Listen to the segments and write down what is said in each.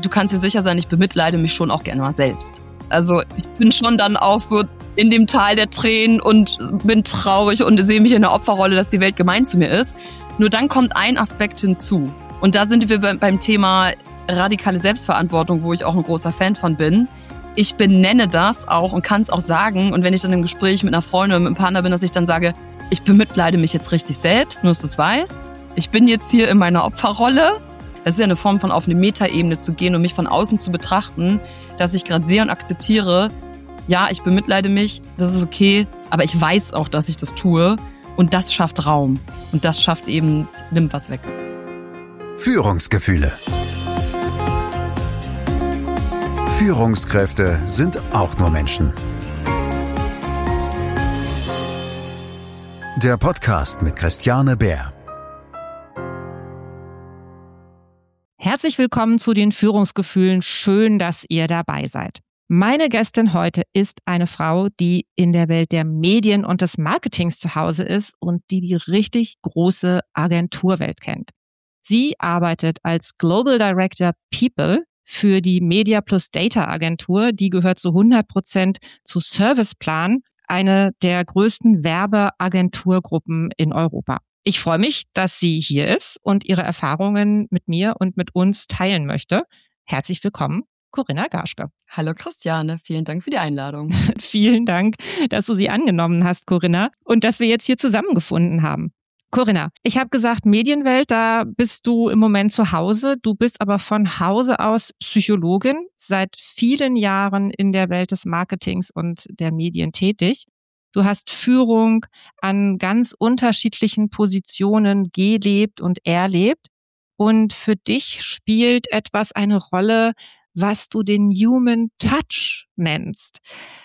du kannst dir sicher sein, ich bemitleide mich schon auch gerne mal selbst. Also ich bin schon dann auch so in dem Tal der Tränen und bin traurig und sehe mich in der Opferrolle, dass die Welt gemein zu mir ist. Nur dann kommt ein Aspekt hinzu. Und da sind wir beim Thema radikale Selbstverantwortung, wo ich auch ein großer Fan von bin. Ich benenne das auch und kann es auch sagen. Und wenn ich dann im Gespräch mit einer Freundin oder mit einem Partner bin, dass ich dann sage, ich bemitleide mich jetzt richtig selbst, nur dass du es weißt. Ich bin jetzt hier in meiner Opferrolle. Es ist ja eine Form von auf eine Metaebene zu gehen und mich von außen zu betrachten, dass ich gerade sehe und akzeptiere, ja, ich bemitleide mich, das ist okay, aber ich weiß auch, dass ich das tue und das schafft Raum und das schafft eben, nimmt was weg. Führungsgefühle. Führungskräfte sind auch nur Menschen. Der Podcast mit Christiane Beer. Herzlich willkommen zu den Führungsgefühlen. Schön, dass ihr dabei seid. Meine Gästin heute ist eine Frau, die in der Welt der Medien und des Marketings zu Hause ist und die richtig große Agenturwelt kennt. Sie arbeitet als Global Director People für die Media Plus Data Agentur. Die gehört zu 100% zu Serviceplan, eine der größten Werbeagenturgruppen in Europa. Ich freue mich, dass sie hier ist und ihre Erfahrungen mit mir und mit uns teilen möchte. Herzlich willkommen, Corinna Gaschke. Hallo Christiane, vielen Dank für die Einladung. Vielen Dank, dass du sie angenommen hast, Corinna, und dass wir jetzt hier zusammengefunden haben. Corinna, ich habe gesagt, Medienwelt, da bist du im Moment zu Hause. Du bist aber von Hause aus Psychologin, seit vielen Jahren in der Welt des Marketings und der Medien tätig. Du hast Führung an ganz unterschiedlichen Positionen gelebt und erlebt. Und für dich spielt etwas eine Rolle, was du den Human Touch nennst.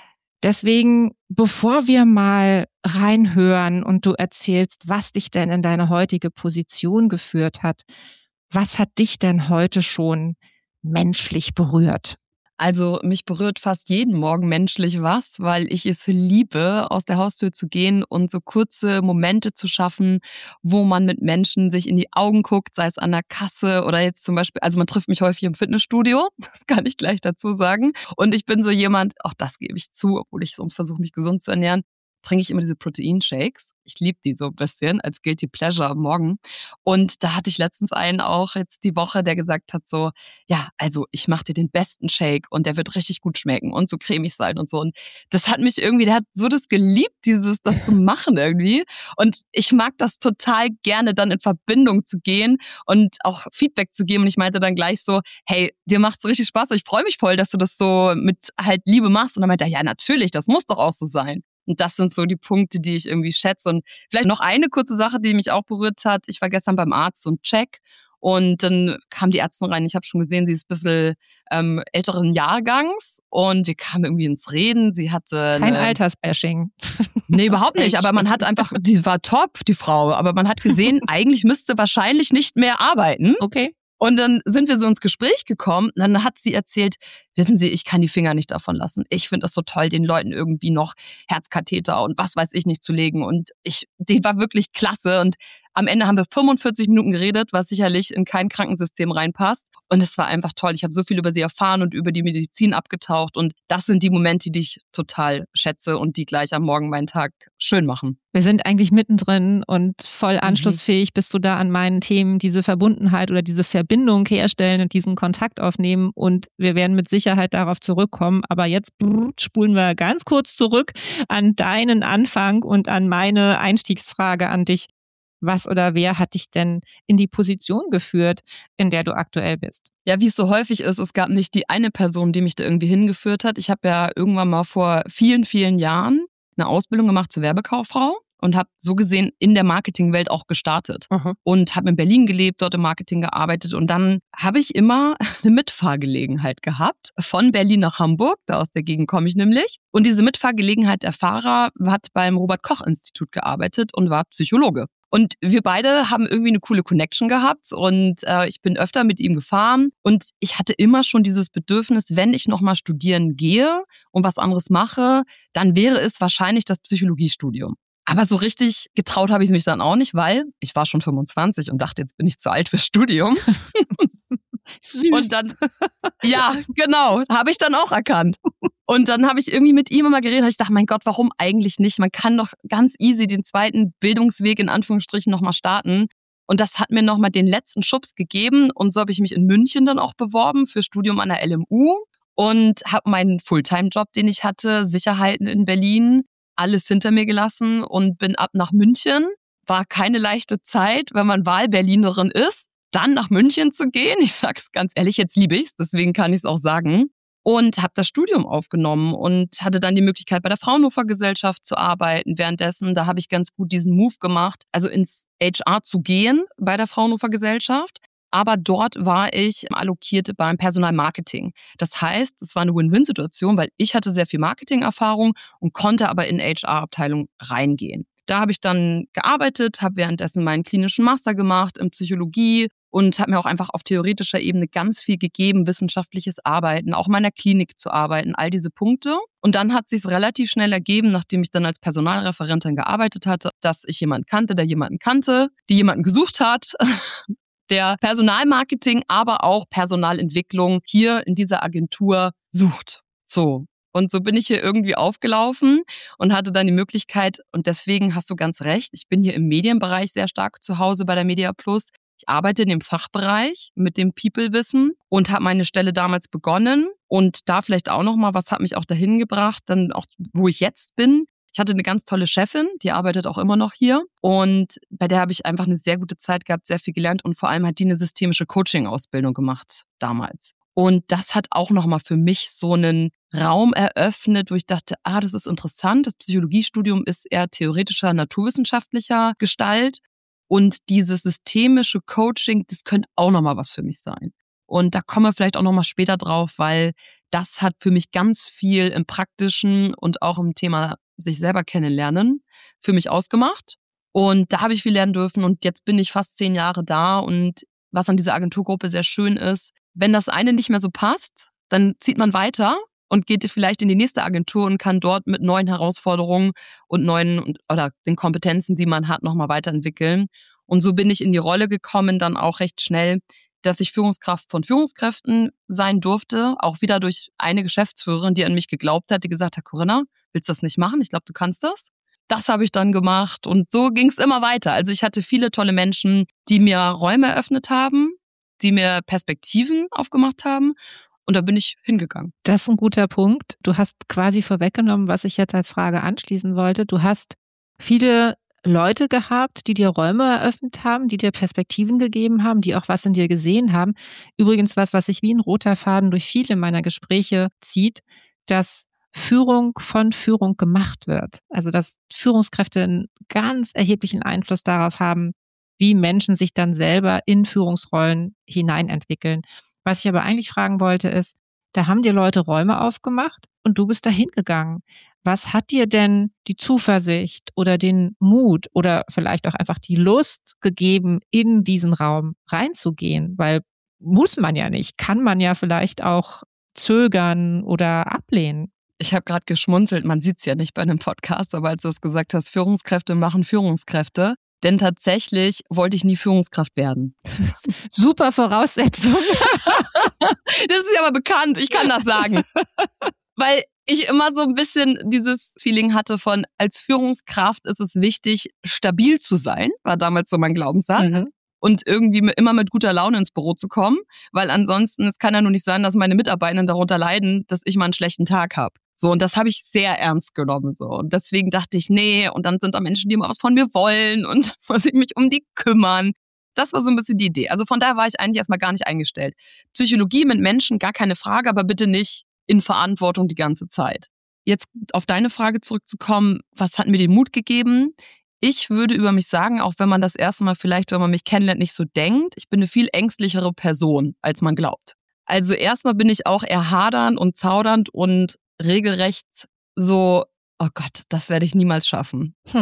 Deswegen, bevor wir mal reinhören und du erzählst, was dich denn in deine heutige Position geführt hat, was hat dich denn heute schon menschlich berührt? Also mich berührt fast jeden Morgen menschlich was, weil ich es liebe, aus der Haustür zu gehen und so kurze Momente zu schaffen, wo man mit Menschen sich in die Augen guckt, sei es an der Kasse oder jetzt zum Beispiel, also man trifft mich häufig im Fitnessstudio, das kann ich gleich dazu sagen. Und ich bin so jemand, auch das gebe ich zu, obwohl ich sonst versuche, mich gesund zu ernähren, trinke ich immer diese Proteinshakes. Ich liebe die so ein bisschen als Guilty Pleasure am Morgen. Und da hatte ich letztens einen auch jetzt die Woche, der gesagt hat so, ja, also ich mache dir den besten Shake und der wird richtig gut schmecken und so cremig sein und so. Und das hat mich irgendwie, der hat so das geliebt, das zu machen irgendwie. Und ich mag das total gerne, dann in Verbindung zu gehen und auch Feedback zu geben. Und ich meinte dann gleich so, hey, dir macht's richtig Spaß und ich freue mich voll, dass du das so mit halt Liebe machst. Und dann meinte er, ja natürlich, das muss doch auch so sein. Und das sind so die Punkte, die ich irgendwie schätze. Und vielleicht noch eine kurze Sache, die mich auch berührt hat. Ich war gestern beim Arzt und check. Und dann kam die Ärztin rein. Ich habe schon gesehen, sie ist ein bisschen älteren Jahrgangs. Und wir kamen irgendwie ins Reden. Sie hatte kein Altersbashing. Nee, überhaupt nicht. Aber man hat einfach, die war top, die Frau. Aber man hat gesehen, eigentlich müsste wahrscheinlich nicht mehr arbeiten. Okay. Und dann sind wir so ins Gespräch gekommen. Dann hat sie erzählt, wissen Sie, ich kann die Finger nicht davon lassen. Ich finde es so toll, den Leuten irgendwie noch Herzkatheter und was weiß ich nicht zu legen. Und die war wirklich klasse. Und am Ende haben wir 45 Minuten geredet, was sicherlich in kein Krankensystem reinpasst. Und es war einfach toll. Ich habe so viel über sie erfahren und über die Medizin abgetaucht. Und das sind die Momente, die ich total schätze und die gleich am Morgen meinen Tag schön machen. Wir sind eigentlich mittendrin und voll anschlussfähig bist du da an meinen Themen, diese Verbundenheit oder diese Verbindung herstellen und diesen Kontakt aufnehmen. Und wir werden mit Sicherheit darauf zurückkommen. Aber jetzt spulen wir ganz kurz zurück an deinen Anfang und an meine Einstiegsfrage an dich. Was oder wer hat dich denn in die Position geführt, in der du aktuell bist? Ja, wie es so häufig ist, es gab nicht die eine Person, die mich da irgendwie hingeführt hat. Ich habe ja irgendwann mal vor vielen, vielen Jahren eine Ausbildung gemacht zur Werbekauffrau und habe so gesehen in der Marketingwelt auch gestartet. Und habe in Berlin gelebt, dort im Marketing gearbeitet und dann habe ich immer eine Mitfahrgelegenheit gehabt von Berlin nach Hamburg, da aus der Gegend komme ich nämlich. Und diese Mitfahrgelegenheit, der Fahrer hat beim Robert-Koch-Institut gearbeitet und war Psychologe. Und wir beide haben irgendwie eine coole Connection gehabt und ich bin öfter mit ihm gefahren und ich hatte immer schon dieses Bedürfnis, wenn ich nochmal studieren gehe und was anderes mache, dann wäre es wahrscheinlich das Psychologiestudium. Aber so richtig getraut habe ich mich dann auch nicht, weil ich war schon 25 und dachte, jetzt bin ich zu alt fürs Studium. Süß. Und dann, ja, genau, habe ich dann auch erkannt. Und dann habe ich irgendwie mit ihm immer geredet, ich dachte, mein Gott, warum eigentlich nicht? Man kann doch ganz easy den zweiten Bildungsweg in Anführungsstrichen nochmal starten. Und das hat mir nochmal den letzten Schubs gegeben. Und so habe ich mich in München dann auch beworben für Studium an der LMU und habe meinen Fulltime-Job, den ich hatte, Sicherheiten in Berlin, alles hinter mir gelassen und bin ab nach München. War keine leichte Zeit, wenn man Wahlberlinerin ist, dann nach München zu gehen. Ich sag's ganz ehrlich, jetzt liebe ich's, deswegen kann ich's auch sagen. Und habe das Studium aufgenommen und hatte dann die Möglichkeit, bei der Fraunhofer Gesellschaft zu arbeiten. Währenddessen, da habe ich ganz gut diesen Move gemacht, also ins HR zu gehen bei der Fraunhofer Gesellschaft. Aber dort war ich allokiert beim Personalmarketing. Das heißt, es war eine Win-Win-Situation, weil ich hatte sehr viel Marketing-Erfahrung und konnte aber in HR-Abteilung reingehen. Da habe ich dann gearbeitet, habe währenddessen meinen klinischen Master gemacht in Psychologie und habe mir auch einfach auf theoretischer Ebene ganz viel gegeben, wissenschaftliches Arbeiten, auch in meiner Klinik zu arbeiten, all diese Punkte. Und dann hat es sich relativ schnell ergeben, nachdem ich dann als Personalreferentin gearbeitet hatte, dass ich jemanden kannte, der jemanden kannte, die jemanden gesucht hat, der Personalmarketing, aber auch Personalentwicklung hier in dieser Agentur sucht. So. Und so bin ich hier irgendwie aufgelaufen und hatte dann die Möglichkeit, und deswegen hast du ganz recht, ich bin hier im Medienbereich sehr stark zu Hause bei der Media Plus. Ich arbeite in dem Fachbereich mit dem People-Wissen und habe meine Stelle damals begonnen. Und da vielleicht auch nochmal, was hat mich auch dahin gebracht, dann auch, wo ich jetzt bin. Ich hatte eine ganz tolle Chefin, die arbeitet auch immer noch hier. Und bei der habe ich einfach eine sehr gute Zeit gehabt, sehr viel gelernt und vor allem hat die eine systemische Coaching-Ausbildung gemacht damals. Und das hat auch nochmal für mich so einen Raum eröffnet, wo ich dachte, das ist interessant. Das Psychologiestudium ist eher theoretischer, naturwissenschaftlicher Gestalt. Und dieses systemische Coaching, das könnte auch nochmal was für mich sein. Und da kommen wir vielleicht auch nochmal später drauf, weil das hat für mich ganz viel im Praktischen und auch im Thema sich selber kennenlernen für mich ausgemacht. Und da habe ich viel lernen dürfen und jetzt bin ich fast 10 Jahre da. Und was an dieser Agenturgruppe sehr schön ist, wenn das eine nicht mehr so passt, dann zieht man weiter und geht vielleicht in die nächste Agentur und kann dort mit neuen Herausforderungen und neuen oder den Kompetenzen, die man hat, nochmal weiterentwickeln. Und so bin ich in die Rolle gekommen, dann auch recht schnell, dass ich Führungskraft von Führungskräften sein durfte, auch wieder durch eine Geschäftsführerin, die an mich geglaubt hat, die gesagt hat, Corinna, willst du das nicht machen? Ich glaube, du kannst das. Das habe ich dann gemacht und so ging es immer weiter. Also ich hatte viele tolle Menschen, die mir Räume eröffnet haben, die mir Perspektiven aufgemacht haben. Und da bin ich hingegangen. Das ist ein guter Punkt. Du hast quasi vorweggenommen, was ich jetzt als Frage anschließen wollte. Du hast viele Leute gehabt, die dir Räume eröffnet haben, die dir Perspektiven gegeben haben, die auch was in dir gesehen haben. Übrigens was sich wie ein roter Faden durch viele meiner Gespräche zieht, dass Führung von Führung gemacht wird. Also dass Führungskräfte einen ganz erheblichen Einfluss darauf haben, wie Menschen sich dann selber in Führungsrollen hineinentwickeln. Was ich aber eigentlich fragen wollte ist, da haben dir Leute Räume aufgemacht und du bist da hingegangen. Was hat dir denn die Zuversicht oder den Mut oder vielleicht auch einfach die Lust gegeben, in diesen Raum reinzugehen? Weil muss man ja nicht, kann man ja vielleicht auch zögern oder ablehnen. Ich habe gerade geschmunzelt, man sieht's ja nicht bei einem Podcast, aber als du es gesagt hast, Führungskräfte machen Führungskräfte. Denn tatsächlich wollte ich nie Führungskraft werden. Das ist super Voraussetzung. Das ist ja aber bekannt, ich kann das sagen. Weil ich immer so ein bisschen dieses Feeling hatte von, als Führungskraft ist es wichtig, stabil zu sein, war damals so mein Glaubenssatz. Mhm. Und irgendwie immer mit guter Laune ins Büro zu kommen, weil ansonsten, es kann ja nur nicht sein, dass meine Mitarbeitenden darunter leiden, dass ich mal einen schlechten Tag habe. So, und das habe ich sehr ernst genommen, so. Und deswegen dachte ich, nee, und dann sind da Menschen, die immer was von mir wollen und muss ich mich um die kümmern. Das war so ein bisschen die Idee. Also von daher war ich eigentlich erstmal gar nicht eingestellt. Psychologie mit Menschen, gar keine Frage, aber bitte nicht in Verantwortung die ganze Zeit. Jetzt auf deine Frage zurückzukommen, was hat mir den Mut gegeben? Ich würde über mich sagen, auch wenn man das erste Mal vielleicht, wenn man mich kennenlernt, nicht so denkt, ich bin eine viel ängstlichere Person, als man glaubt. Also erstmal bin ich auch eher hadernd und zaudernd und regelrecht so, oh Gott, das werde ich niemals schaffen.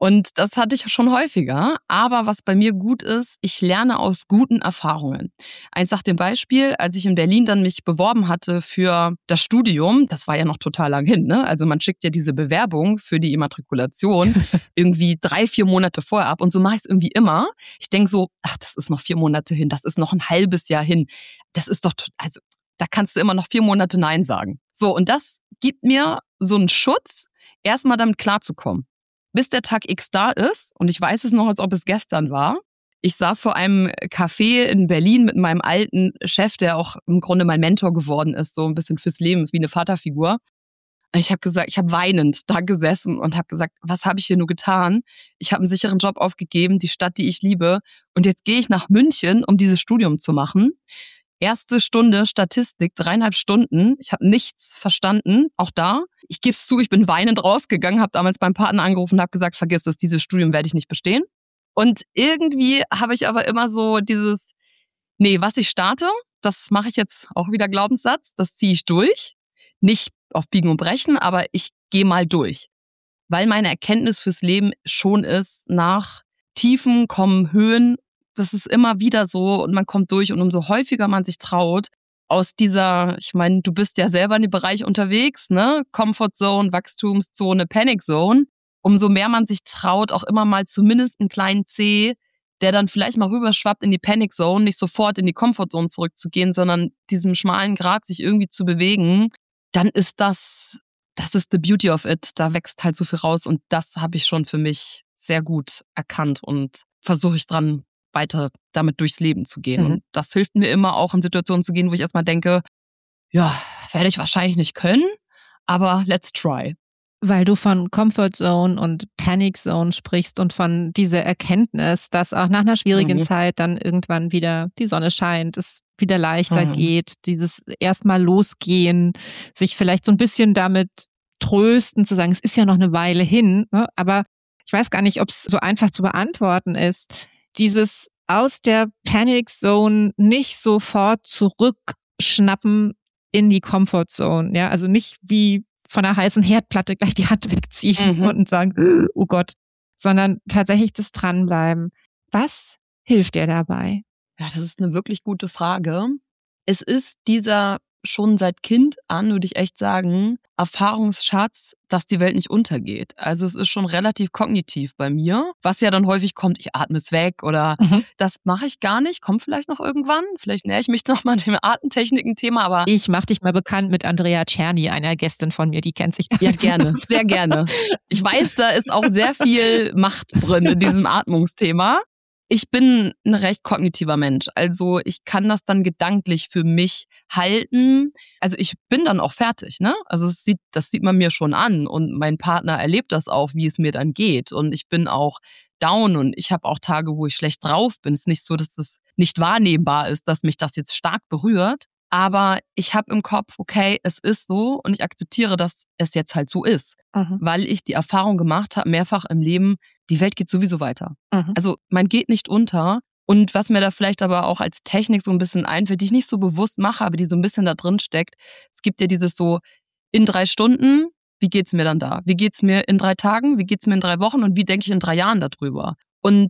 Und das hatte ich schon häufiger. Aber was bei mir gut ist, ich lerne aus guten Erfahrungen. Ich sag dir ein Beispiel, als ich in Berlin dann mich beworben hatte für das Studium, das war ja noch total lang hin, ne? Also man schickt ja diese Bewerbung für die Immatrikulation irgendwie 3-4 Monate vorher ab. Und so mache ich es irgendwie immer. Ich denke so, ach, das ist noch 4 Monate hin, das ist noch ein halbes Jahr hin. Das ist doch, also da kannst du immer noch 4 Monate Nein sagen. So, und das gibt mir so einen Schutz, erstmal damit klarzukommen. Bis der Tag X da ist, und ich weiß es noch, als ob es gestern war. Ich saß vor einem Café in Berlin mit meinem alten Chef, der auch im Grunde mein Mentor geworden ist, so ein bisschen fürs Leben, wie eine Vaterfigur. Ich habe gesagt, ich habe weinend da gesessen und habe gesagt, was habe ich hier nur getan? Ich habe einen sicheren Job aufgegeben, die Stadt, die ich liebe. Und jetzt gehe ich nach München, um dieses Studium zu machen. Erste Stunde Statistik, 3,5 Stunden. Ich habe nichts verstanden, auch da. Ich gebe es zu, ich bin weinend rausgegangen, habe damals beim Partner angerufen und habe gesagt, vergiss es, dieses Studium werde ich nicht bestehen. Und irgendwie habe ich aber immer so dieses, nee, was ich starte, das mache ich jetzt auch wieder Glaubenssatz, das ziehe ich durch. Nicht auf Biegen und Brechen, aber ich gehe mal durch. Weil meine Erkenntnis fürs Leben schon ist, nach Tiefen kommen Höhen. Das ist immer wieder so und man kommt durch und umso häufiger man sich traut, aus dieser, ich meine, du bist ja selber in dem Bereich unterwegs, ne? Comfort Zone, Wachstumszone, Panic Zone. Umso mehr man sich traut, auch immer mal zumindest einen kleinen C, der dann vielleicht mal rüberschwappt in die Panic Zone, nicht sofort in die Comfort Zone zurückzugehen, sondern diesem schmalen Grat sich irgendwie zu bewegen, dann ist das ist the beauty of it. Da wächst halt so viel raus und das habe ich schon für mich sehr gut erkannt und versuche ich dran weiter damit durchs Leben zu gehen. Und das hilft mir immer auch in Situationen zu gehen, wo ich erstmal denke, ja, werde ich wahrscheinlich nicht können, aber let's try. Weil du von Comfort Zone und Panic Zone sprichst und von dieser Erkenntnis, dass auch nach einer schwierigen Zeit dann irgendwann wieder die Sonne scheint, es wieder leichter geht, dieses erstmal losgehen, sich vielleicht so ein bisschen damit trösten, zu sagen, es ist ja noch eine Weile hin, ne? Aber ich weiß gar nicht, ob es so einfach zu beantworten ist. Dieses aus der Panic Zone nicht sofort zurückschnappen in die Comfort Zone, ja, also nicht wie von einer heißen Herdplatte gleich die Hand wegziehen und sagen, oh Gott, sondern tatsächlich das Dranbleiben. Was hilft dir dabei? Ja, das ist eine wirklich gute Frage. Es ist dieser schon seit Kind an, würde ich echt sagen, Erfahrungsschatz, dass die Welt nicht untergeht. Also es ist schon relativ kognitiv bei mir, was ja dann häufig kommt, ich atme es weg oder das mache ich gar nicht, kommt vielleicht noch irgendwann. Vielleicht nähere ich mich noch mal dem Atemtechniken-Thema, aber ich mache dich mal bekannt mit Andrea Czerny, einer Gästin von mir, die kennt sich da. Ja, gerne, sehr gerne. Ich weiß, da ist auch sehr viel Macht drin in diesem Atmungsthema. Ich bin ein recht kognitiver Mensch, also ich kann das dann gedanklich für mich halten. Also ich bin dann auch fertig, ne? Also das sieht man mir schon an und mein Partner erlebt das auch, wie es mir dann geht und ich bin auch down und ich habe auch Tage, wo ich schlecht drauf bin. Es ist nicht so, dass es nicht wahrnehmbar ist, dass mich das jetzt stark berührt, aber ich habe im Kopf, okay, es ist so und ich akzeptiere, dass es jetzt halt so ist, weil ich die Erfahrung gemacht habe, mehrfach im Leben, die Welt geht sowieso weiter. Also man geht nicht unter. Und was mir da vielleicht aber auch als Technik so ein bisschen einfällt, die ich nicht so bewusst mache, aber die so ein bisschen da drin steckt. Es gibt ja dieses so, in 3 Stunden, wie geht's mir dann da? Wie geht's mir in 3 Tagen? Wie geht's mir in 3 Wochen? Und wie denke ich in 3 Jahren darüber? Und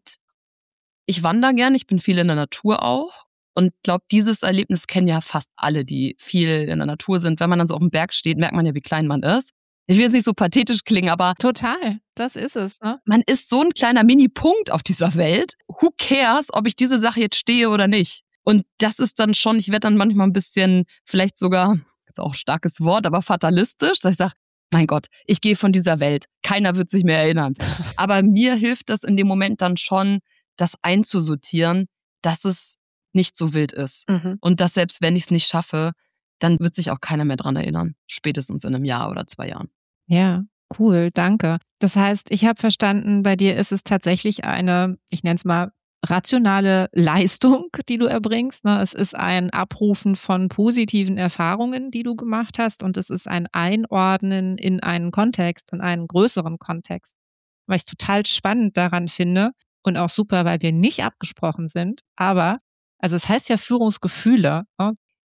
ich wandere gern, ich bin viel in der Natur auch. Und glaube, dieses Erlebnis kennen ja fast alle, die viel in der Natur sind. Wenn man dann so auf dem Berg steht, merkt man ja, wie klein man ist. Ich will jetzt nicht so pathetisch klingen, aber total, das ist es, ne? Man ist so ein kleiner Mini-Punkt auf dieser Welt. Who cares, ob ich diese Sache jetzt stehe oder nicht? Und das ist dann schon, ich werde dann manchmal ein bisschen, vielleicht sogar, jetzt auch ein starkes Wort, aber fatalistisch, dass ich sage, mein Gott, ich gehe von dieser Welt. Keiner wird sich mehr erinnern. Aber mir hilft das in dem Moment dann schon, das einzusortieren, dass es nicht so wild ist. Und dass selbst wenn ich es nicht schaffe, dann wird sich auch keiner mehr dran erinnern. Spätestens in einem Jahr oder 2 Jahren. Ja, cool, danke. Das heißt, ich habe verstanden, bei dir ist es tatsächlich eine, ich nenne es mal, rationale Leistung, die du erbringst. Es ist ein Abrufen von positiven Erfahrungen, die du gemacht hast und es ist ein Einordnen in einen Kontext, in einen größeren Kontext. Was ich total spannend daran finde und auch super, weil wir nicht abgesprochen sind, aber, also es heißt ja Führungsgefühle.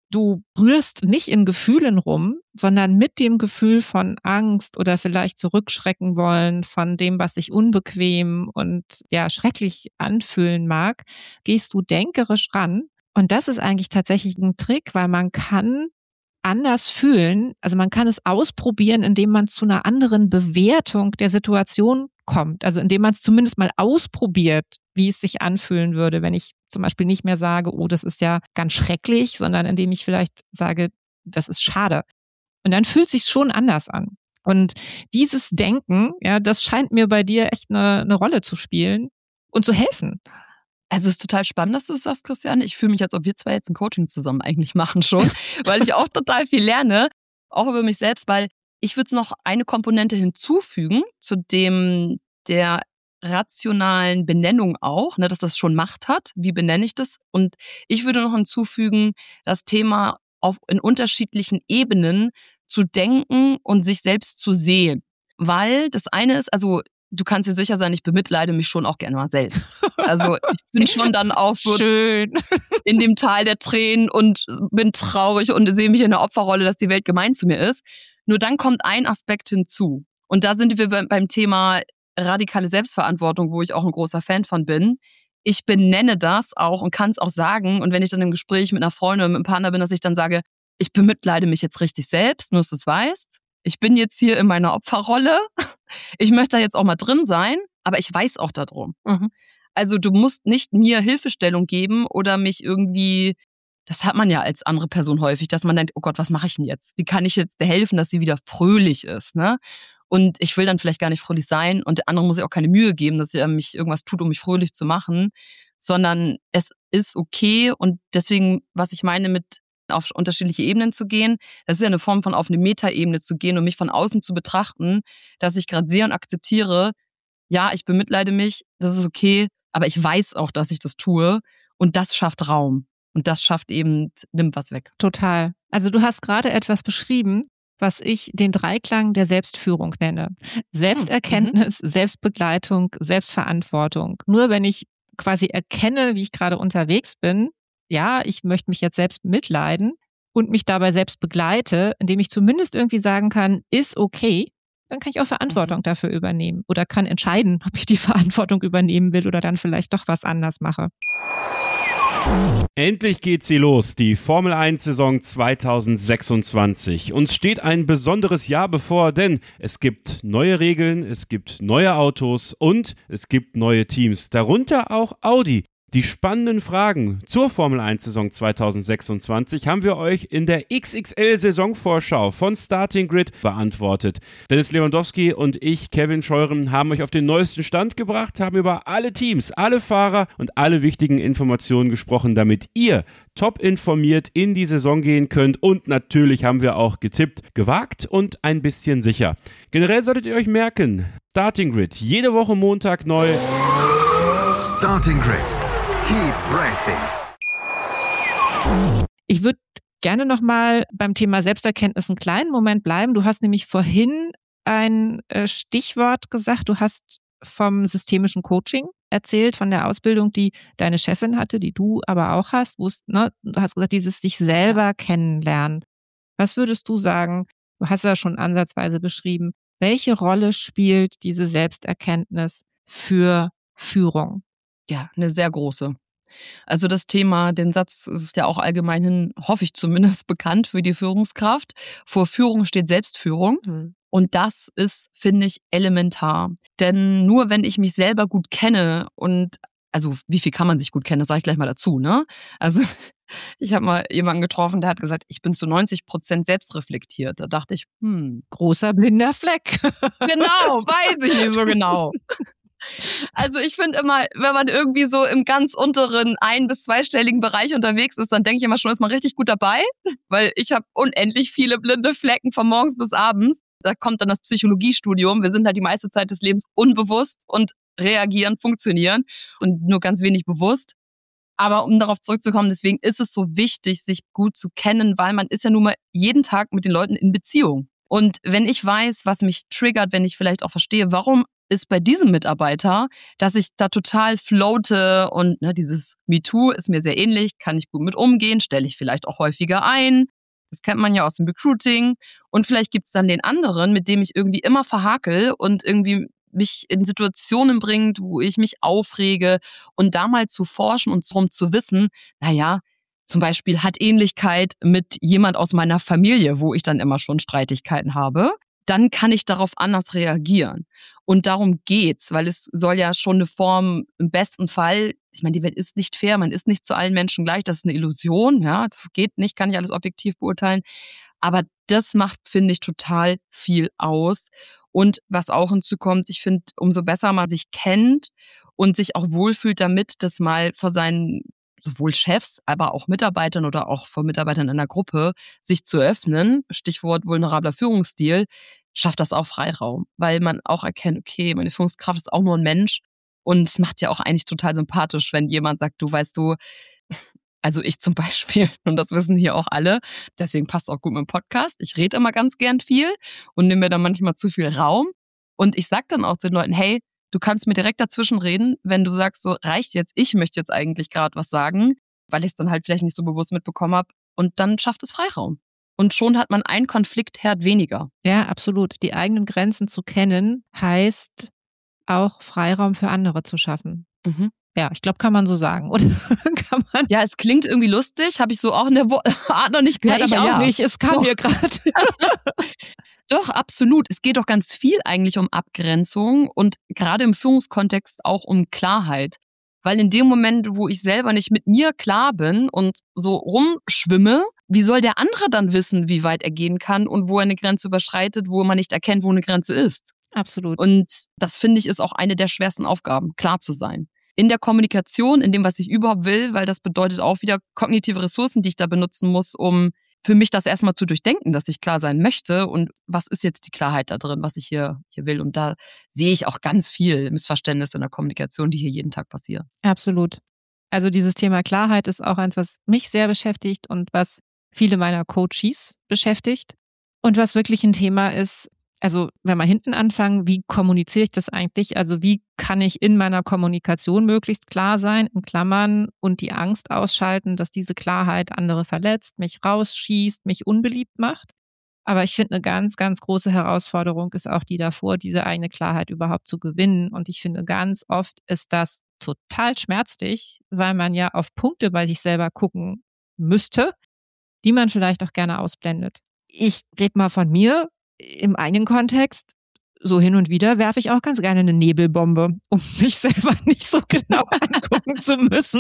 Du rührst nicht in Gefühlen rum, sondern mit dem Gefühl von Angst oder vielleicht zurückschrecken wollen von dem, was sich unbequem und ja schrecklich anfühlen mag, gehst du denkerisch ran. Und das ist eigentlich tatsächlich ein Trick, weil man kann anders fühlen. Also man kann es ausprobieren, indem man zu einer anderen Bewertung der Situation kommt. Also indem man es zumindest mal ausprobiert, wie es sich anfühlen würde, wenn ich zum Beispiel nicht mehr sage, oh, das ist ja ganz schrecklich, sondern indem ich vielleicht sage, das ist schade. Und dann fühlt es sich schon anders an. Und dieses Denken, ja, das scheint mir bei dir echt eine Rolle zu spielen und zu helfen. Also es ist total spannend, dass du das sagst, Christiane. Ich fühle mich, als ob wir zwei jetzt ein Coaching zusammen eigentlich machen schon, weil ich auch total viel lerne, auch über mich selbst, weil ich würde noch eine Komponente hinzufügen zu dem der rationalen Benennung auch, ne, dass das schon Macht hat. Wie benenne ich das? Und ich würde noch hinzufügen, das Thema in unterschiedlichen Ebenen zu denken und sich selbst zu sehen. Weil das eine ist, also du kannst dir sicher sein, ich bemitleide mich schon auch gerne mal selbst. Also ich bin schon dann auch so schön in dem Tal der Tränen und bin traurig und sehe mich in der Opferrolle, dass die Welt gemein zu mir ist. Nur dann kommt ein Aspekt hinzu. Und da sind wir beim Thema radikale Selbstverantwortung, wo ich auch ein großer Fan von bin. Ich benenne das auch und kann es auch sagen. Und wenn ich dann im Gespräch mit einer Freundin oder mit einem Partner bin, dass ich dann sage, ich bemitleide mich jetzt richtig selbst, nur dass du es weißt. Ich bin jetzt hier in meiner Opferrolle. Ich möchte da jetzt auch mal drin sein, aber ich weiß auch darum. Mhm. Also du musst nicht mir Hilfestellung geben oder mich irgendwie, das hat man ja als andere Person häufig, dass man denkt, oh Gott, was mache ich denn jetzt? Wie kann ich jetzt dir helfen, dass sie wieder fröhlich ist, ne? Und ich will dann vielleicht gar nicht fröhlich sein und der andere muss sich auch keine Mühe geben, dass er mich irgendwas tut, um mich fröhlich zu machen, sondern es ist okay und deswegen, was ich meine mit auf unterschiedliche Ebenen zu gehen, das ist ja eine Form von auf eine Metaebene zu gehen und mich von außen zu betrachten, dass ich gerade sehe und akzeptiere, ja, ich bemitleide mich, das ist okay, aber ich weiß auch, dass ich das tue und das schafft Raum und das schafft eben, nimmt was weg. Total. Also du hast gerade etwas beschrieben, was ich den Dreiklang der Selbstführung nenne. Selbsterkenntnis, Selbstbegleitung, Selbstverantwortung. Nur wenn ich quasi erkenne, wie ich gerade unterwegs bin, ja, ich möchte mich jetzt selbst mitleiden und mich dabei selbst begleite, indem ich zumindest irgendwie sagen kann, ist okay, dann kann ich auch Verantwortung dafür übernehmen oder kann entscheiden, ob ich die Verantwortung übernehmen will oder dann vielleicht doch was anders mache. Endlich geht sie los, die Formel 1 Saison 2026. Uns steht ein besonderes Jahr bevor, denn es gibt neue Regeln, es gibt neue Autos und es gibt neue Teams, darunter auch Audi. Die spannenden Fragen zur Formel 1 Saison 2026 haben wir euch in der XXL-Saisonvorschau von Starting Grid beantwortet. Dennis Lewandowski und ich, Kevin Scheuren, haben euch auf den neuesten Stand gebracht, haben über alle Teams, alle Fahrer und alle wichtigen Informationen gesprochen, damit ihr top informiert in die Saison gehen könnt und natürlich haben wir auch getippt, gewagt und ein bisschen sicher. Generell solltet ihr euch merken, Starting Grid, jede Woche Montag neu. Starting Grid. Keep racing. Ich würde gerne nochmal beim Thema Selbsterkenntnis einen kleinen Moment bleiben. Du hast nämlich vorhin ein Stichwort gesagt. Du hast vom systemischen Coaching erzählt, von der Ausbildung, die deine Chefin hatte, die du aber auch hast. Du hast gesagt, dieses sich selber kennenlernen. Was würdest du sagen? Du hast ja schon ansatzweise beschrieben. Welche Rolle spielt diese Selbsterkenntnis für Führung? Ja, eine sehr große. Also das Thema, den Satz ist ja auch allgemeinhin, hoffe ich zumindest, bekannt für die Führungskraft. Vor Führung steht Selbstführung. Und das ist, finde ich, elementar. Denn nur wenn ich mich selber gut kenne und, also wie viel kann man sich gut kennen, das sage ich gleich mal dazu, ne? Also ich habe mal jemanden getroffen, der hat gesagt, ich bin zu 90% selbstreflektiert. Da dachte ich, großer blinder Fleck. Genau, weiß ich nicht so genau. Also ich finde immer, wenn man irgendwie so im ganz unteren 1- bis 2-stelligen Bereich unterwegs ist, dann denke ich immer schon, ist man richtig gut dabei, weil ich habe unendlich viele blinde Flecken von morgens bis abends. Da kommt dann das Psychologiestudium. Wir sind halt die meiste Zeit des Lebens unbewusst und reagieren, funktionieren und nur ganz wenig bewusst. Aber um darauf zurückzukommen, deswegen ist es so wichtig, sich gut zu kennen, weil man ist ja nun mal jeden Tag mit den Leuten in Beziehung. Und wenn ich weiß, was mich triggert, wenn ich vielleicht auch verstehe, warum ist bei diesem Mitarbeiter, dass ich da total floate und dieses MeToo ist mir sehr ähnlich, kann ich gut mit umgehen, stelle ich vielleicht auch häufiger ein. Das kennt man ja aus dem Recruiting. Und vielleicht gibt's dann den anderen, mit dem ich irgendwie immer verhakel und irgendwie mich in Situationen bringt, wo ich mich aufrege und da mal zu forschen und drum zu wissen, zum Beispiel hat Ähnlichkeit mit jemand aus meiner Familie, wo ich dann immer schon Streitigkeiten habe, dann kann ich darauf anders reagieren. Und darum geht's, weil es soll ja schon eine Form, im besten Fall, ich meine, die Welt ist nicht fair, man ist nicht zu allen Menschen gleich, das ist eine Illusion, ja, das geht nicht, kann ich alles objektiv beurteilen. Aber das macht, finde ich, total viel aus. Und was auch hinzukommt, ich finde, umso besser man sich kennt und sich auch wohlfühlt damit, das mal vor seinen sowohl Chefs, aber auch Mitarbeitern oder auch vor Mitarbeitern in einer Gruppe sich zu öffnen, Stichwort vulnerabler Führungsstil, schafft das auch Freiraum, weil man auch erkennt, okay, meine Führungskraft ist auch nur ein Mensch und es macht ja auch eigentlich total sympathisch, wenn jemand sagt, du weißt du, also ich zum Beispiel, und das wissen hier auch alle, deswegen passt auch gut mit dem Podcast, ich rede immer ganz gern viel und nehme mir dann manchmal zu viel Raum und ich sage dann auch zu den Leuten, hey, du kannst mir direkt dazwischen reden, wenn du sagst, so reicht jetzt, ich möchte jetzt eigentlich gerade was sagen, weil ich es dann halt vielleicht nicht so bewusst mitbekommen habe. Und dann schafft es Freiraum. Und schon hat man einen Konfliktherd weniger. Ja, absolut. Die eigenen Grenzen zu kennen, heißt auch Freiraum für andere zu schaffen. Mhm. Ja, ich glaube, kann man so sagen, oder? Kann man? Ja, es klingt irgendwie lustig, habe ich so auch in der Art noch nicht gehört. Ja, ich aber auch nicht, es kam mir gerade. Doch, absolut. Es geht doch ganz viel eigentlich um Abgrenzung und gerade im Führungskontext auch um Klarheit. Weil in dem Moment, wo ich selber nicht mit mir klar bin und so rumschwimme, wie soll der andere dann wissen, wie weit er gehen kann und wo er eine Grenze überschreitet, wo man nicht erkennt, wo eine Grenze ist? Absolut. Und das, finde ich, ist auch eine der schwersten Aufgaben, klar zu sein. In der Kommunikation, in dem, was ich überhaupt will, weil das bedeutet auch wieder kognitive Ressourcen, die ich da benutzen muss, um für mich das erstmal zu durchdenken, dass ich klar sein möchte und was ist jetzt die Klarheit da drin, was ich hier will. Und da sehe ich auch ganz viel Missverständnisse in der Kommunikation, die hier jeden Tag passieren. Absolut. Also dieses Thema Klarheit ist auch eins, was mich sehr beschäftigt und was viele meiner Coaches beschäftigt und was wirklich ein Thema ist. Also wenn wir hinten anfangen, wie kommuniziere ich das eigentlich? Also wie kann ich in meiner Kommunikation möglichst klar sein, in Klammern, und die Angst ausschalten, dass diese Klarheit andere verletzt, mich rausschießt, mich unbeliebt macht? Aber ich finde, eine ganz, ganz große Herausforderung ist auch die davor, diese eigene Klarheit überhaupt zu gewinnen. Und ich finde, ganz oft ist das total schmerzlich, weil man ja auf Punkte bei sich selber gucken müsste, die man vielleicht auch gerne ausblendet. Ich rede mal von mir. Im eigenen Kontext, so hin und wieder, werfe ich auch ganz gerne eine Nebelbombe, um mich selber nicht so genau angucken zu müssen.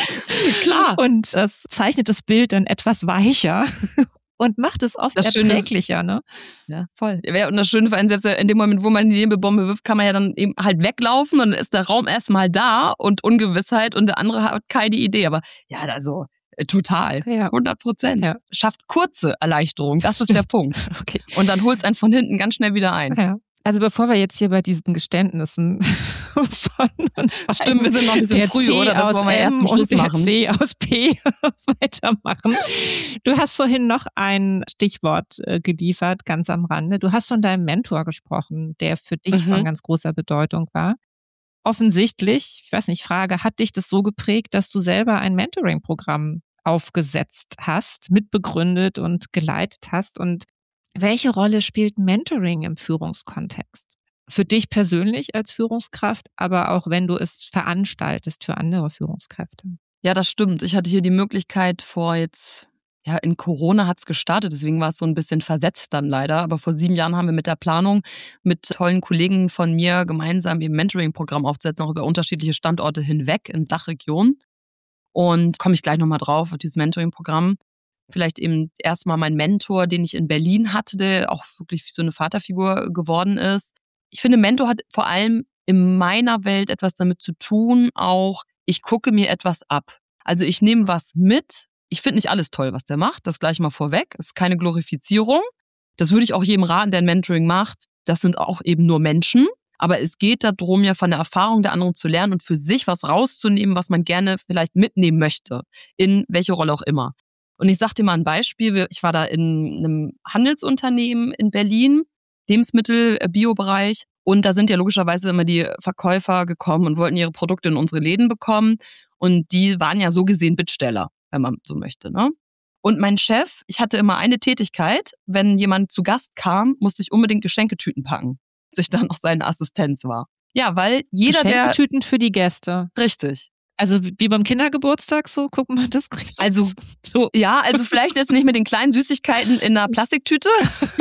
Klar. Und das zeichnet das Bild dann etwas weicher und macht es oft erträglicher, ne? Ja, voll. Und das Schöne für einen selbst, in dem Moment, wo man die Nebelbombe wirft, kann man ja dann eben halt weglaufen und dann ist der Raum erstmal da und Ungewissheit und der andere hat keine Idee. Aber ja, also total. Ja. 100%. Ja. Schafft kurze Erleichterung. Das ist der Punkt. Okay. Und dann holt's einen von hinten ganz schnell wieder ein. Ja. Also bevor wir jetzt hier bei diesen Geständnissen von uns Stimmt, wir sind noch ein bisschen früh, C oder? Das wollen wir erst zum Schluss machen. Und der C aus P weitermachen. Du hast vorhin noch ein Stichwort geliefert, ganz am Rande. Du hast von deinem Mentor gesprochen, der für dich von ganz großer Bedeutung war. Offensichtlich, ich weiß nicht, Frage, hat dich das so geprägt, dass du selber ein Mentoring-Programm aufgesetzt hast, mitbegründet und geleitet hast? Und welche Rolle spielt Mentoring im Führungskontext? Für dich persönlich als Führungskraft, aber auch wenn du es veranstaltest für andere Führungskräfte. Ja, das stimmt. Ich hatte hier die Möglichkeit in Corona hat's gestartet, deswegen war es so ein bisschen versetzt dann leider. Aber vor 7 Jahren haben wir mit der Planung mit tollen Kollegen von mir gemeinsam ihr Mentoring-Programm aufzusetzen, auch über unterschiedliche Standorte hinweg in Dachregion. Und komme ich gleich nochmal drauf, auf dieses Mentoring-Programm. Vielleicht eben erstmal mein Mentor, den ich in Berlin hatte, der auch wirklich wie so eine Vaterfigur geworden ist. Ich finde, Mentor hat vor allem in meiner Welt etwas damit zu tun, auch ich gucke mir etwas ab. Also ich nehme was mit. Ich finde nicht alles toll, was der macht, das gleich mal vorweg. Es ist keine Glorifizierung. Das würde ich auch jedem raten, der ein Mentoring macht. Das sind auch eben nur Menschen. Aber es geht darum, ja von der Erfahrung der anderen zu lernen und für sich was rauszunehmen, was man gerne vielleicht mitnehmen möchte, in welche Rolle auch immer. Und ich sag dir mal ein Beispiel. Ich war da in einem Handelsunternehmen in Berlin, Lebensmittel-Bio-Bereich. Und da sind ja logischerweise immer die Verkäufer gekommen und wollten ihre Produkte in unsere Läden bekommen. Und die waren ja so gesehen Bittsteller, wenn man so möchte, ne? Und mein Chef, ich hatte immer eine Tätigkeit, wenn jemand zu Gast kam, musste ich unbedingt Geschenketüten packen, als ich dann noch seine Assistenz war. Ja, weil jeder, Geschenketüten für die Gäste. Richtig. Also wie beim Kindergeburtstag so, guck mal, das kriegst du. Also, so. Ja, also vielleicht jetzt nicht mit den kleinen Süßigkeiten in einer Plastiktüte.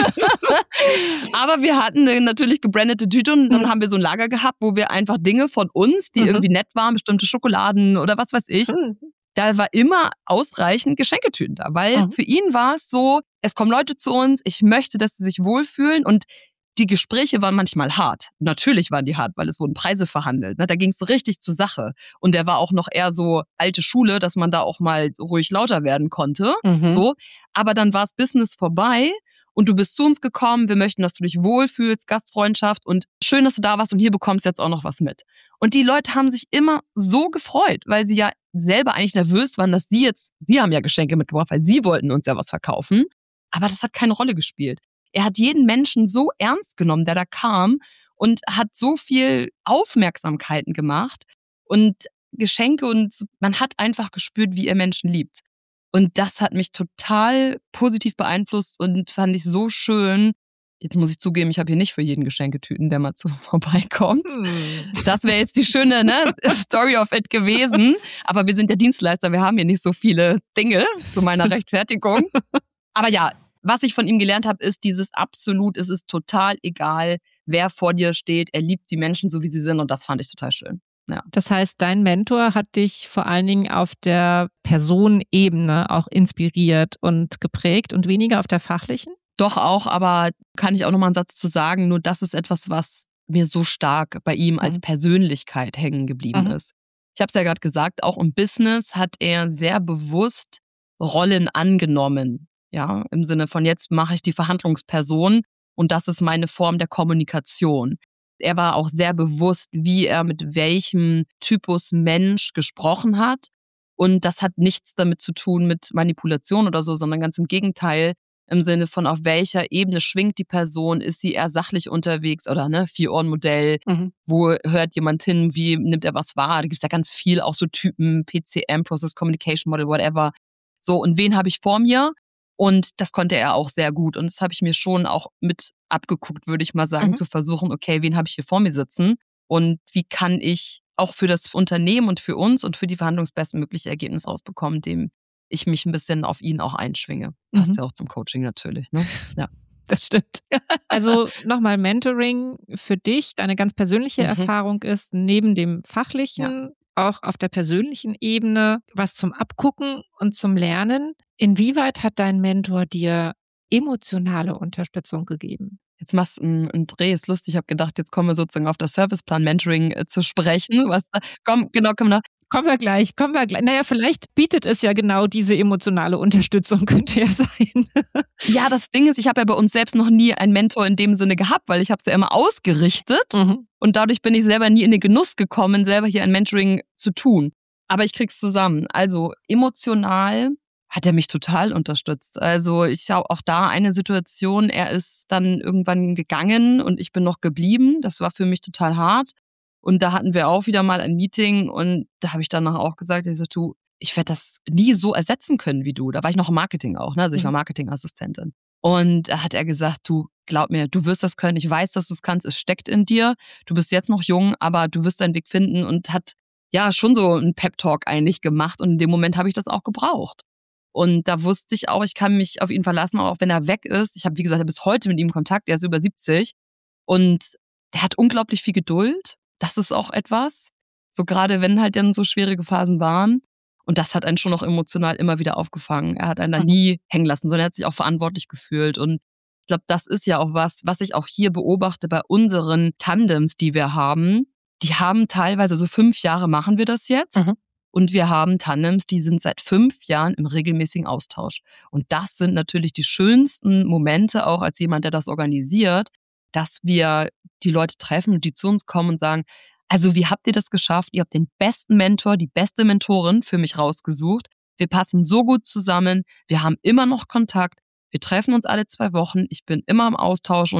Aber wir hatten eine natürlich gebrandete Tüte und dann haben wir so ein Lager gehabt, wo wir einfach Dinge von uns, die irgendwie nett waren, bestimmte Schokoladen oder was weiß ich, da war immer ausreichend Geschenketüten da, weil für ihn war es so, es kommen Leute zu uns, ich möchte, dass sie sich wohlfühlen und die Gespräche waren manchmal hart. Natürlich waren die hart, weil es wurden Preise verhandelt. Da ging es so richtig zur Sache. Und der war auch noch eher so alte Schule, dass man da auch mal so ruhig lauter werden konnte. So. Aber dann war es Business vorbei und du bist zu uns gekommen. Wir möchten, dass du dich wohlfühlst, Gastfreundschaft und schön, dass du da warst und hier bekommst jetzt auch noch was mit. Und die Leute haben sich immer so gefreut, weil sie ja selber eigentlich nervös waren, dass sie haben ja Geschenke mitgebracht, weil sie wollten uns ja was verkaufen. Aber das hat keine Rolle gespielt. Er hat jeden Menschen so ernst genommen, der da kam und hat so viel Aufmerksamkeiten gemacht und Geschenke und man hat einfach gespürt, wie er Menschen liebt. Und das hat mich total positiv beeinflusst und fand ich so schön. Jetzt muss ich zugeben, ich habe hier nicht für jeden Geschenketüten, der mal vorbeikommt. Das wäre jetzt die schöne Story of it gewesen. Aber wir sind ja Dienstleister, wir haben hier nicht so viele Dinge zu meiner Rechtfertigung. Aber ja, was ich von ihm gelernt habe, ist dieses absolut, es ist total egal, wer vor dir steht. Er liebt die Menschen so, wie sie sind und das fand ich total schön. Ja. Das heißt, dein Mentor hat dich vor allen Dingen auf der Personenebene auch inspiriert und geprägt und weniger auf der fachlichen? Doch auch, aber kann ich auch noch mal einen Satz zu sagen, nur das ist etwas, was mir so stark bei ihm als Persönlichkeit hängen geblieben ist. Ich habe es ja gerade gesagt, auch im Business hat er sehr bewusst Rollen angenommen. Ja, im Sinne von jetzt mache ich die Verhandlungsperson und das ist meine Form der Kommunikation. Er war auch sehr bewusst, wie er mit welchem Typus Mensch gesprochen hat. Und das hat nichts damit zu tun mit Manipulation oder so, sondern ganz im Gegenteil, im Sinne von auf welcher Ebene schwingt die Person, ist sie eher sachlich unterwegs oder 4-Ohren-Modell, wo hört jemand hin, wie nimmt er was wahr? Da gibt es ja ganz viel, auch so Typen, PCM, Process Communication Model, whatever. So, und wen habe ich vor mir? Und das konnte er auch sehr gut. Und das habe ich mir schon auch mit abgeguckt, würde ich mal sagen, zu versuchen, okay, wen habe ich hier vor mir sitzen? Und wie kann ich auch für das Unternehmen und für uns und für die Verhandlung das bestmögliche Ergebnis rausbekommen, dem ich mich ein bisschen auf ihn auch einschwinge. Passt ja auch zum Coaching natürlich, ne? Ja. Das stimmt. Also nochmal Mentoring für dich, deine ganz persönliche Erfahrung ist, neben dem fachlichen auch auf der persönlichen Ebene was zum Abgucken und zum Lernen. Inwieweit hat dein Mentor dir emotionale Unterstützung gegeben? Jetzt machst du einen Dreh, ist lustig. Ich habe gedacht, jetzt kommen wir sozusagen auf das Serviceplan Mentoring zu sprechen. Komm noch. Kommen wir gleich. Naja, vielleicht bietet es ja genau diese emotionale Unterstützung, könnte ja sein. Ja, das Ding ist, ich habe ja bei uns selbst noch nie einen Mentor in dem Sinne gehabt, weil ich habe es ja immer ausgerichtet und dadurch bin ich selber nie in den Genuss gekommen, selber hier ein Mentoring zu tun. Aber ich krieg's zusammen. Also emotional hat er mich total unterstützt. Also ich habe auch da eine Situation, er ist dann irgendwann gegangen und ich bin noch geblieben. Das war für mich total hart. Und da hatten wir auch wieder mal ein Meeting und da habe ich danach auch gesagt, ich werde das nie so ersetzen können wie du. Da war ich noch im Marketing auch, ne? Also ich war Marketingassistentin. Und da hat er gesagt, du glaub mir, du wirst das können. Ich weiß, dass du es kannst. Es steckt in dir. Du bist jetzt noch jung, aber du wirst deinen Weg finden und hat ja schon so einen Pep-Talk eigentlich gemacht. Und in dem Moment habe ich das auch gebraucht. Und da wusste ich auch, ich kann mich auf ihn verlassen, auch wenn er weg ist. Ich habe, wie gesagt, bis heute mit ihm Kontakt. Er ist über 70 und der hat unglaublich viel Geduld. Das ist auch etwas, so gerade wenn halt dann so schwierige Phasen waren. Und das hat einen schon noch emotional immer wieder aufgefangen. Er hat einen da nie hängen lassen, sondern er hat sich auch verantwortlich gefühlt. Und ich glaube, das ist ja auch was ich auch hier beobachte bei unseren Tandems, die wir haben. Die haben teilweise, so 5 Jahre machen wir das jetzt. Und wir haben Tandems, die sind seit 5 Jahren im regelmäßigen Austausch. Und das sind natürlich die schönsten Momente, auch als jemand, der das organisiert, dass wir die Leute treffen und die zu uns kommen und sagen, also wie habt ihr das geschafft? Ihr habt den besten Mentor, die beste Mentorin für mich rausgesucht. Wir passen so gut zusammen. Wir haben immer noch Kontakt. Wir treffen uns alle 2 Wochen. Ich bin immer im Austausch und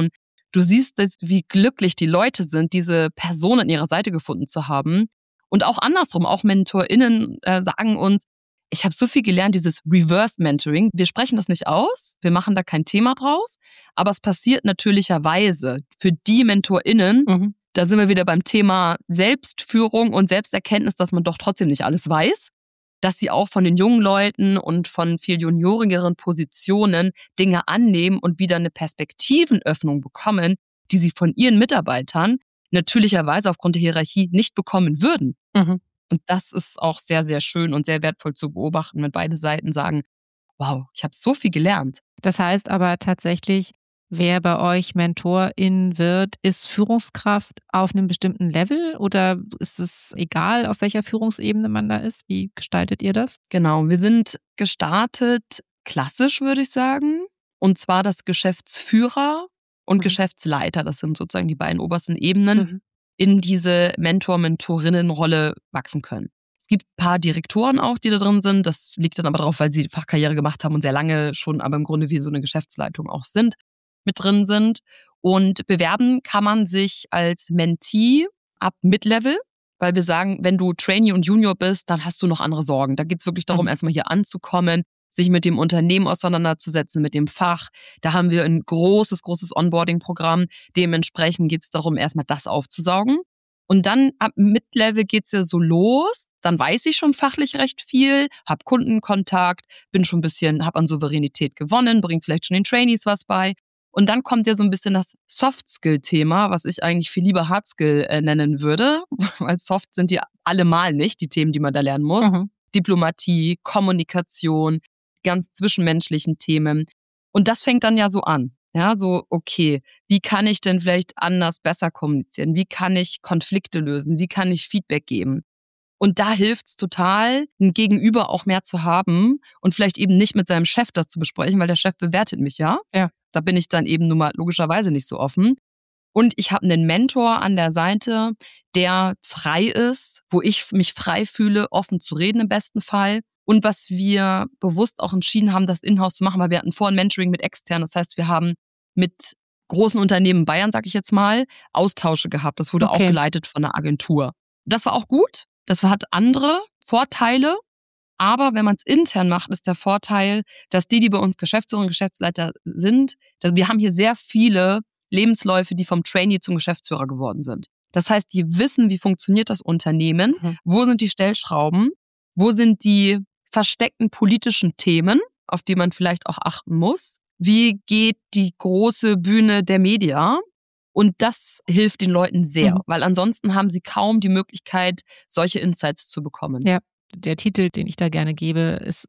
Du siehst, wie glücklich die Leute sind, diese Person an ihrer Seite gefunden zu haben. Und auch andersrum, auch MentorInnen sagen uns, ich habe so viel gelernt, dieses Reverse-Mentoring. Wir sprechen das nicht aus, wir machen da kein Thema draus, aber es passiert natürlicherweise für die MentorInnen. Da sind wir wieder beim Thema Selbstführung und Selbsterkenntnis, dass man doch trotzdem nicht alles weiß, dass sie auch von den jungen Leuten und von viel juniorigeren Positionen Dinge annehmen und wieder eine Perspektivenöffnung bekommen, die sie von ihren Mitarbeitern natürlicherweise aufgrund der Hierarchie nicht bekommen würden. Und das ist auch sehr, sehr schön und sehr wertvoll zu beobachten, wenn beide Seiten sagen, wow, ich habe so viel gelernt. Das heißt aber tatsächlich, wer bei euch Mentorin wird, ist Führungskraft auf einem bestimmten Level oder ist es egal, auf welcher Führungsebene man da ist? Wie gestaltet ihr das? Genau, wir sind gestartet klassisch, würde ich sagen. Und zwar, dass Geschäftsführer und Geschäftsleiter, das sind sozusagen die beiden obersten Ebenen, in diese Mentor-Mentorinnen-Rolle wachsen können. Es gibt ein paar Direktoren auch, die da drin sind. Das liegt dann aber darauf, weil sie Fachkarriere gemacht haben und sehr lange schon, aber im Grunde wie so eine Geschäftsleitung auch sind, mit drin sind. Und bewerben kann man sich als Mentee ab Mid-Level, weil wir sagen, wenn du Trainee und Junior bist, dann hast du noch andere Sorgen. Da geht es wirklich darum, erstmal hier anzukommen, sich mit dem Unternehmen auseinanderzusetzen, mit dem Fach. Da haben wir ein großes Onboarding-Programm. Dementsprechend geht es darum, erstmal das aufzusaugen. Und dann ab Mid-Level geht's ja so los. Dann weiß ich schon fachlich recht viel, habe Kundenkontakt, bin schon ein bisschen, habe an Souveränität gewonnen, bringe vielleicht schon den Trainees was bei. Und dann kommt ja so ein bisschen das Soft-Skill-Thema, was ich eigentlich viel lieber Hard-Skill nennen würde, weil soft sind die allemal nicht, die Themen, die man da lernen muss. Diplomatie, Kommunikation, ganz zwischenmenschlichen Themen. Und das fängt dann ja so an. Ja, so, okay, wie kann ich denn vielleicht anders besser kommunizieren? Wie kann ich Konflikte lösen? Wie kann ich Feedback geben? Und da hilft's total, ein Gegenüber auch mehr zu haben und vielleicht eben nicht mit seinem Chef das zu besprechen, weil der Chef bewertet mich ja. Da bin ich dann eben nun mal logischerweise nicht so offen. Und ich habe einen Mentor an der Seite, der frei ist, wo ich mich frei fühle, offen zu reden im besten Fall. Und was wir bewusst auch entschieden haben, das in-house zu machen, weil wir hatten vorhin Mentoring mit extern. Das heißt, wir haben mit großen Unternehmen in Bayern, sag ich jetzt mal, Austausche gehabt. Das wurde auch geleitet von einer Agentur. Das war auch gut. Das hat andere Vorteile. Aber wenn man es intern macht, ist der Vorteil, dass die bei uns Geschäftsführer und Geschäftsleiter sind, dass wir haben hier sehr viele Lebensläufe, die vom Trainee zum Geschäftsführer geworden sind. Das heißt, die wissen, wie funktioniert das Unternehmen, wo sind die Stellschrauben, wo sind die versteckten politischen Themen, auf die man vielleicht auch achten muss, wie geht die große Bühne der Media. Und das hilft den Leuten sehr, weil ansonsten haben sie kaum die Möglichkeit, solche Insights zu bekommen. Ja. Der Titel, den ich da gerne gebe, ist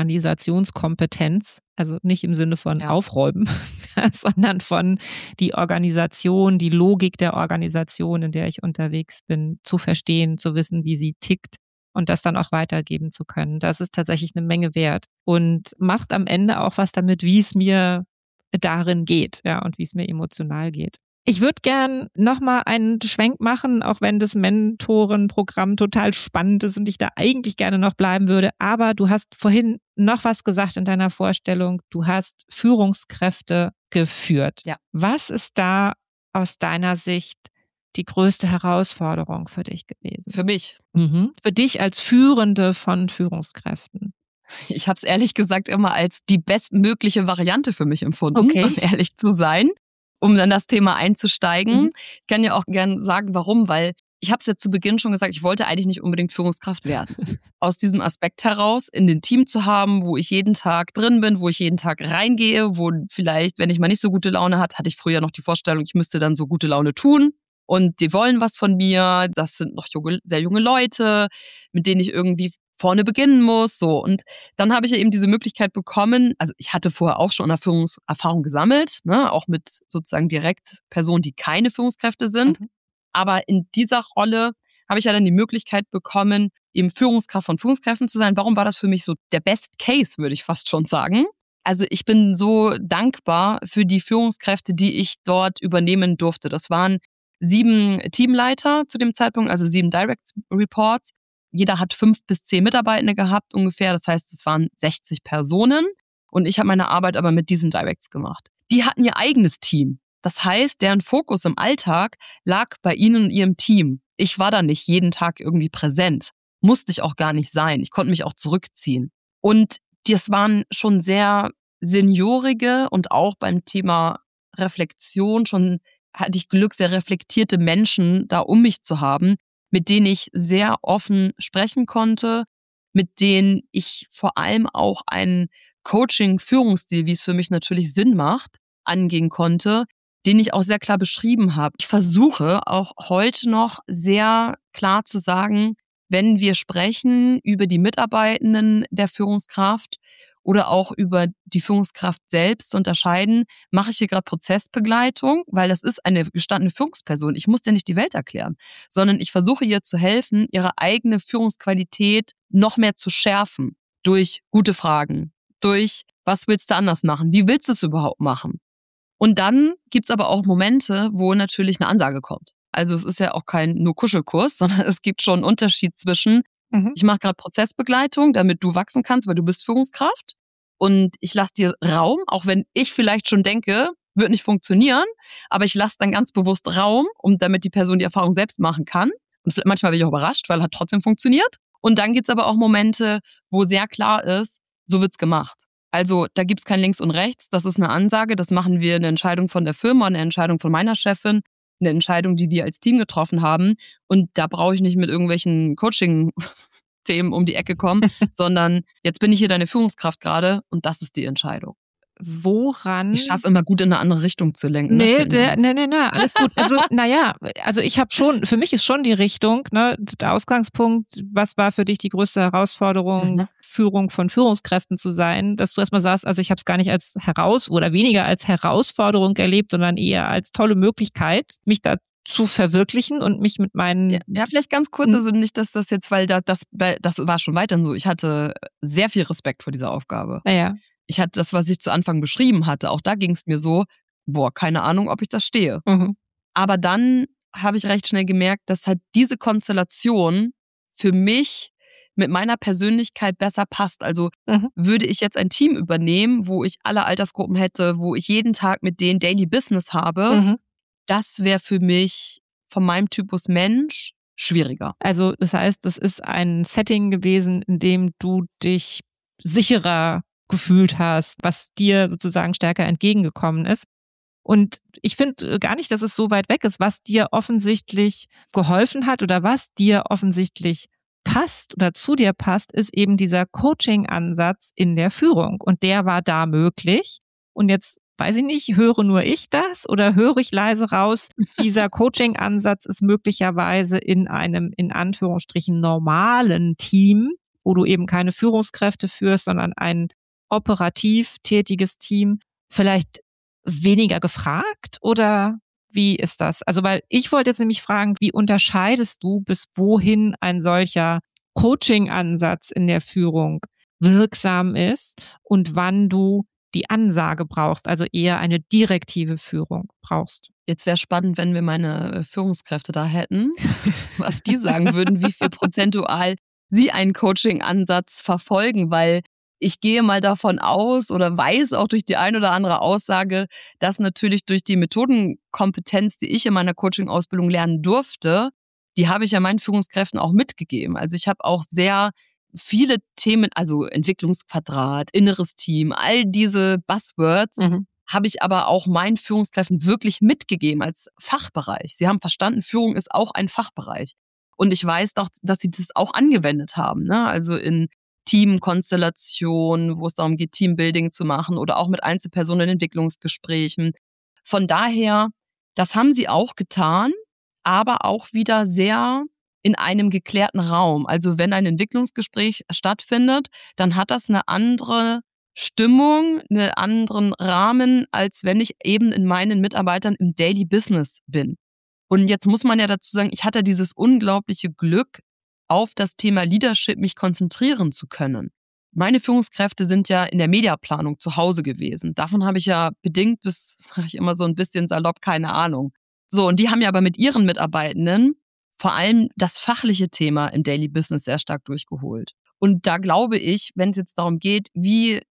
Organisationskompetenz. Also nicht im Sinne von Aufräumen, sondern von die Organisation, die Logik der Organisation, in der ich unterwegs bin, zu verstehen, zu wissen, wie sie tickt und das dann auch weitergeben zu können. Das ist tatsächlich eine Menge wert und macht am Ende auch was damit, wie es mir darin geht, ja, und wie es mir emotional geht. Ich würde gern nochmal einen Schwenk machen, auch wenn das Mentorenprogramm total spannend ist und ich da eigentlich gerne noch bleiben würde. Aber du hast vorhin noch was gesagt in deiner Vorstellung. Du hast Führungskräfte geführt. Ja. Was ist da aus deiner Sicht die größte Herausforderung für dich gewesen? Für mich. Für dich als Führende von Führungskräften. Ich habe es ehrlich gesagt immer als die bestmögliche Variante für mich empfunden, um ehrlich zu sein. Um dann das Thema einzusteigen. Ich kann ja auch gerne sagen, warum, weil ich habe es ja zu Beginn schon gesagt, ich wollte eigentlich nicht unbedingt Führungskraft werden. Aus diesem Aspekt heraus, in den Team zu haben, wo ich jeden Tag drin bin, wo ich jeden Tag reingehe, wo vielleicht, wenn ich mal nicht so gute Laune hatte ich früher noch die Vorstellung, ich müsste dann so gute Laune tun. Und die wollen was von mir, das sind noch sehr junge Leute, mit denen ich irgendwie vorne beginnen muss, so. Und dann habe ich ja eben diese Möglichkeit bekommen, also ich hatte vorher auch schon Führungserfahrung gesammelt, ne, auch mit sozusagen direkt Personen, die keine Führungskräfte sind. Aber in dieser Rolle habe ich ja dann die Möglichkeit bekommen, eben Führungskraft von Führungskräften zu sein. Warum war das für mich so der Best Case, würde ich fast schon sagen? Also ich bin so dankbar für die Führungskräfte, die ich dort übernehmen durfte. Das waren 7 Teamleiter zu dem Zeitpunkt, also 7 Direct Reports. Jeder hat 5 bis 10 Mitarbeitende gehabt ungefähr. Das heißt, es waren 60 Personen. Und ich habe meine Arbeit aber mit diesen Directs gemacht. Die hatten ihr eigenes Team. Das heißt, deren Fokus im Alltag lag bei ihnen und ihrem Team. Ich war da nicht jeden Tag irgendwie präsent. Musste ich auch gar nicht sein. Ich konnte mich auch zurückziehen. Und das waren schon sehr seniorige und auch beim Thema Reflexion schon hatte ich Glück, sehr reflektierte Menschen da um mich zu haben, mit denen ich sehr offen sprechen konnte, mit denen ich vor allem auch einen Coaching-Führungsstil, wie es für mich natürlich Sinn macht, angehen konnte, den ich auch sehr klar beschrieben habe. Ich versuche auch heute noch sehr klar zu sagen, wenn wir sprechen über die Mitarbeitenden der Führungskraft oder auch über die Führungskraft selbst zu unterscheiden, mache ich hier gerade Prozessbegleitung, weil das ist eine gestandene Führungsperson. Ich muss dir nicht die Welt erklären, sondern ich versuche ihr zu helfen, ihre eigene Führungsqualität noch mehr zu schärfen durch gute Fragen, durch was willst du anders machen, wie willst du es überhaupt machen? Und dann gibt's aber auch Momente, wo natürlich eine Ansage kommt. Also es ist ja auch kein nur Kuschelkurs, sondern es gibt schon einen Unterschied zwischen, ich mache gerade Prozessbegleitung, damit du wachsen kannst, weil du bist Führungskraft. Und ich lasse dir Raum, auch wenn ich vielleicht schon denke, wird nicht funktionieren, aber ich lasse dann ganz bewusst Raum, damit die Person die Erfahrung selbst machen kann. Und manchmal bin ich auch überrascht, weil hat trotzdem funktioniert. Und dann gibt's aber auch Momente, wo sehr klar ist, so wird's gemacht. Also da gibt's kein Links und Rechts, das ist eine Ansage, das machen wir, eine Entscheidung von der Firma, eine Entscheidung von meiner Chefin, eine Entscheidung, die wir als Team getroffen haben. Und da brauche ich nicht mit irgendwelchen Coaching-Themen um die Ecke kommen, sondern jetzt bin ich hier deine Führungskraft gerade und das ist die Entscheidung. Woran? Ich schaffe immer gut in eine andere Richtung zu lenken. Nee, alles gut. Also ich habe schon, für mich ist schon die Richtung, ne, der Ausgangspunkt, was war für dich die größte Herausforderung, Führung von Führungskräften zu sein, dass du erstmal sagst, also ich habe es gar nicht als weniger als Herausforderung erlebt, sondern eher als tolle Möglichkeit, mich da zu verwirklichen und mich mit meinen... Ja, vielleicht ganz kurz, also nicht, dass das jetzt, weil das war schon weiterhin so, ich hatte sehr viel Respekt vor dieser Aufgabe. Naja. Ich hatte das, was ich zu Anfang beschrieben hatte, auch da ging es mir so, keine Ahnung, ob ich das stehe. Aber dann habe ich recht schnell gemerkt, dass halt diese Konstellation für mich mit meiner Persönlichkeit besser passt. Also würde ich jetzt ein Team übernehmen, wo ich alle Altersgruppen hätte, wo ich jeden Tag mit denen Daily Business habe, das wäre für mich von meinem Typus Mensch schwieriger. Also das heißt, das ist ein Setting gewesen, in dem du dich sicherer gefühlt hast, was dir sozusagen stärker entgegengekommen ist. Und ich finde gar nicht, dass es so weit weg ist, was dir offensichtlich geholfen hat oder was dir offensichtlich passt oder zu dir passt, ist eben dieser Coaching-Ansatz in der Führung. Und der war da möglich. Und jetzt weiß ich nicht, höre nur ich das oder höre ich leise raus, dieser Coaching-Ansatz ist möglicherweise in einem, in Anführungsstrichen, normalen Team, wo du eben keine Führungskräfte führst, sondern ein operativ tätiges Team, vielleicht weniger gefragt oder wie ist das? Also weil ich wollte jetzt nämlich fragen, wie unterscheidest du, bis wohin ein solcher Coaching-Ansatz in der Führung wirksam ist und wann du die Ansage brauchst, also eher eine direktive Führung brauchst? Jetzt wäre spannend, wenn wir meine Führungskräfte da hätten, was die sagen würden, wie viel prozentual sie einen Coaching-Ansatz verfolgen, weil ich gehe mal davon aus oder weiß auch durch die ein oder andere Aussage, dass natürlich durch die Methodenkompetenz, die ich in meiner Coaching-Ausbildung lernen durfte, die habe ich ja meinen Führungskräften auch mitgegeben. Also ich habe auch sehr viele Themen, also Entwicklungsquadrat, inneres Team, all diese Buzzwords habe ich aber auch meinen Führungskräften wirklich mitgegeben als Fachbereich. Sie haben verstanden, Führung ist auch ein Fachbereich. Und ich weiß doch, dass sie das auch angewendet haben, ne? Also in Teamkonstellationen, wo es darum geht, Teambuilding zu machen oder auch mit Einzelpersonen in Entwicklungsgesprächen. Von daher, das haben sie auch getan, aber auch wieder sehr in einem geklärten Raum. Also wenn ein Entwicklungsgespräch stattfindet, dann hat das eine andere Stimmung, einen anderen Rahmen, als wenn ich eben in meinen Mitarbeitern im Daily Business bin. Und jetzt muss man ja dazu sagen, ich hatte dieses unglaubliche Glück, auf das Thema Leadership mich konzentrieren zu können. Meine Führungskräfte sind ja in der Mediaplanung zu Hause gewesen. Davon habe ich ja bedingt bis, sage ich immer so ein bisschen salopp, keine Ahnung. So, und die haben ja aber mit ihren Mitarbeitenden vor allem das fachliche Thema im Daily Business sehr stark durchgeholt. Und da glaube ich, wenn es jetzt darum geht, wie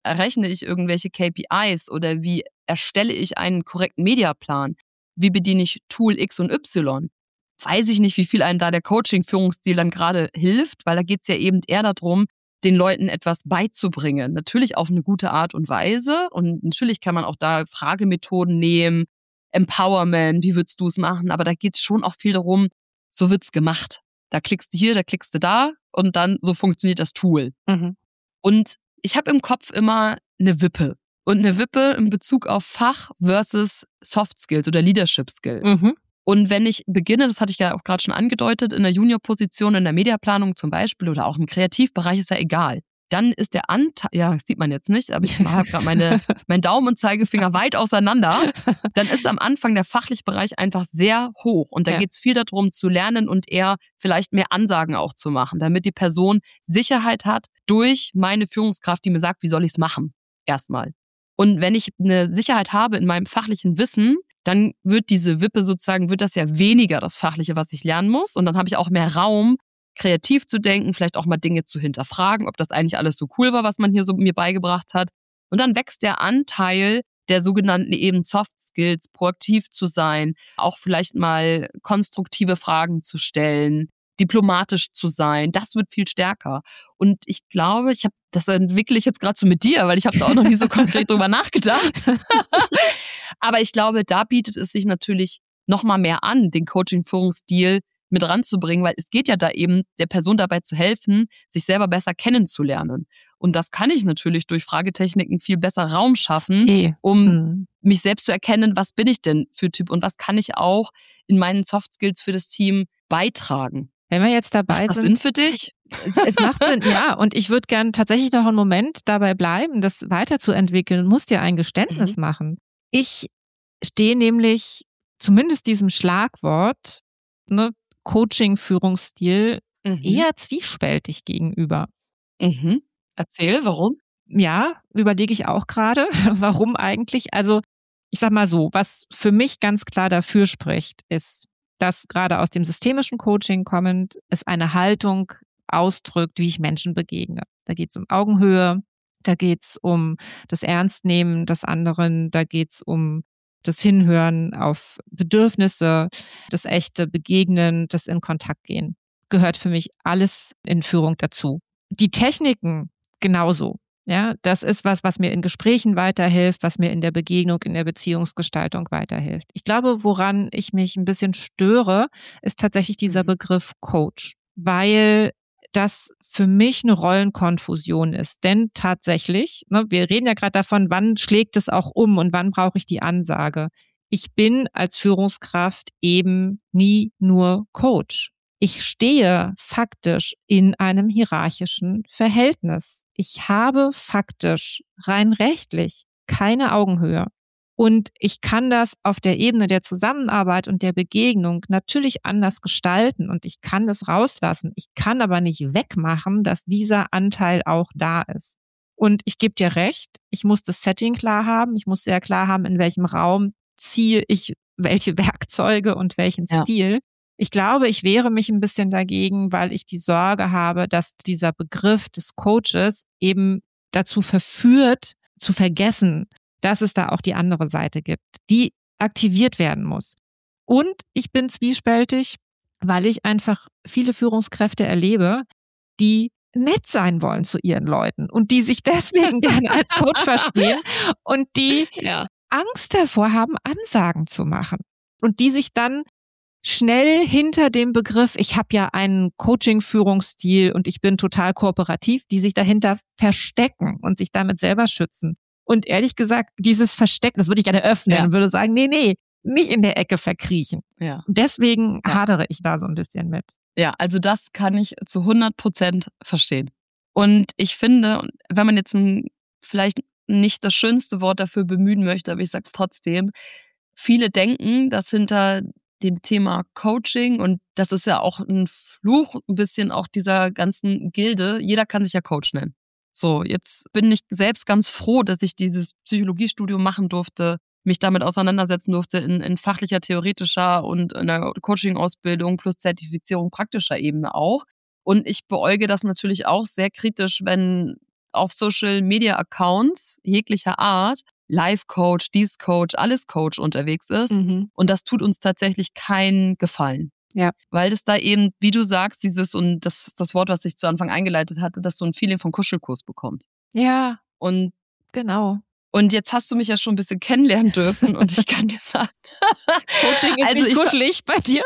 errechne ich irgendwelche KPIs oder wie erstelle ich einen korrekten Mediaplan? Wie bediene ich Tool X und Y? Weiß ich nicht, wie viel einem da der Coaching-Führungsstil dann gerade hilft, weil da geht es ja eben eher darum, den Leuten etwas beizubringen. Natürlich auf eine gute Art und Weise und natürlich kann man auch da Fragemethoden nehmen, Empowerment, wie würdest du es machen? Aber da geht es schon auch viel darum, so wird's gemacht. Da klickst du hier, da klickst du da und dann so funktioniert das Tool. Mhm. Und ich habe im Kopf immer eine Wippe. Und eine Wippe in Bezug auf Fach versus Soft Skills oder Leadership Skills. Mhm. Und wenn ich beginne, das hatte ich ja auch gerade schon angedeutet, in der Juniorposition, in der Mediaplanung zum Beispiel oder auch im Kreativbereich, ist ja egal. Dann ist der Anteil, ja, das sieht man jetzt nicht, aber ich habe gerade meinen Daumen und Zeigefinger weit auseinander. Dann ist am Anfang der fachliche Bereich einfach sehr hoch. Und da geht es viel darum zu lernen und eher vielleicht mehr Ansagen auch zu machen, damit die Person Sicherheit hat durch meine Führungskraft, die mir sagt, wie soll ich es machen? Erstmal. Und wenn ich eine Sicherheit habe in meinem fachlichen Wissen, dann wird diese Wippe sozusagen, wird das ja weniger das Fachliche, was ich lernen muss. Und dann habe ich auch mehr Raum, kreativ zu denken, vielleicht auch mal Dinge zu hinterfragen, ob das eigentlich alles so cool war, was man hier so mir beigebracht hat. Und dann wächst der Anteil der sogenannten eben Soft Skills, proaktiv zu sein, auch vielleicht mal konstruktive Fragen zu stellen, diplomatisch zu sein. Das wird viel stärker. Und ich glaube, das entwickle ich jetzt gerade so mit dir, weil ich habe da auch noch nie so konkret drüber nachgedacht. Aber ich glaube, da bietet es sich natürlich noch mal mehr an, den Coaching-Führungsstil mit ranzubringen, weil es geht ja da eben, der Person dabei zu helfen, sich selber besser kennenzulernen. Und das kann ich natürlich durch Fragetechniken viel besser Raum schaffen, um mich selbst zu erkennen, was bin ich denn für Typ und was kann ich auch in meinen Soft Skills für das Team beitragen. Wenn wir jetzt dabei sind. Macht das Sinn für dich? Es macht Sinn, ja. Und ich würde gern tatsächlich noch einen Moment dabei bleiben, das weiterzuentwickeln. Du musst dir ein Geständnis machen. Ich stehe nämlich zumindest diesem Schlagwort, ne, Coaching-Führungsstil, eher zwiespältig gegenüber. Erzähl, warum? Ja, überlege ich auch gerade. Warum eigentlich? Also, ich sag mal so, was für mich ganz klar dafür spricht, ist, dass gerade aus dem systemischen Coaching kommend es eine Haltung ausdrückt, wie ich Menschen begegne. Da geht es um Augenhöhe, da geht es um das Ernstnehmen des anderen, da geht es um das Hinhören auf Bedürfnisse, das echte Begegnen, das in Kontakt gehen. Gehört für mich alles in Führung dazu. Die Techniken genauso. Ja, das ist was mir in Gesprächen weiterhilft, was mir in der Begegnung, in der Beziehungsgestaltung weiterhilft. Ich glaube, woran ich mich ein bisschen störe, ist tatsächlich dieser Begriff Coach, weil das für mich eine Rollenkonfusion ist. Denn tatsächlich, ne, wir reden ja gerade davon, wann schlägt es auch um und wann brauche ich die Ansage. Ich bin als Führungskraft eben nie nur Coach. Ich stehe faktisch in einem hierarchischen Verhältnis. Ich habe faktisch rein rechtlich keine Augenhöhe. Und ich kann das auf der Ebene der Zusammenarbeit und der Begegnung natürlich anders gestalten und ich kann das rauslassen. Ich kann aber nicht wegmachen, dass dieser Anteil auch da ist. Und ich gebe dir recht, ich muss das Setting klar haben. Ich muss sehr klar haben, in welchem Raum ziehe ich welche Werkzeuge und welchen Stil. Ich glaube, ich wehre mich ein bisschen dagegen, weil ich die Sorge habe, dass dieser Begriff des Coaches eben dazu verführt, zu vergessen, dass es da auch die andere Seite gibt, die aktiviert werden muss. Und ich bin zwiespältig, weil ich einfach viele Führungskräfte erlebe, die nett sein wollen zu ihren Leuten und die sich deswegen gerne als Coach verstehen und die Angst davor haben, Ansagen zu machen und die sich dann schnell hinter dem Begriff, ich habe ja einen Coaching-Führungsstil und ich bin total kooperativ, die sich dahinter verstecken und sich damit selber schützen. Und ehrlich gesagt, dieses Verstecken, das würde ich gerne öffnen und würde sagen, nee, nicht in der Ecke verkriechen. Ja. Deswegen hadere ich da so ein bisschen mit. Ja, also das kann ich zu 100% verstehen. Und ich finde, wenn man jetzt vielleicht nicht das schönste Wort dafür bemühen möchte, aber ich sag's trotzdem, viele denken, dass hinter dem Thema Coaching, und das ist ja auch ein Fluch, ein bisschen auch dieser ganzen Gilde, jeder kann sich ja Coach nennen. So, jetzt bin ich selbst ganz froh, dass ich dieses Psychologiestudium machen durfte, mich damit auseinandersetzen durfte in fachlicher, theoretischer und in der Coaching-Ausbildung plus Zertifizierung praktischer Ebene auch. Und ich beäuge das natürlich auch sehr kritisch, wenn auf Social-Media-Accounts jeglicher Art Life-Coach, Dies-Coach, alles-Coach unterwegs ist. Und das tut uns tatsächlich keinen Gefallen. Ja. Weil es da eben, wie du sagst, und das ist das Wort, was ich zu Anfang eingeleitet hatte, dass so ein Feeling von Kuschelkurs bekommt. Ja. Und genau. Und jetzt hast du mich ja schon ein bisschen kennenlernen dürfen und ich kann dir sagen, Coaching ist nicht kuschelig bei dir.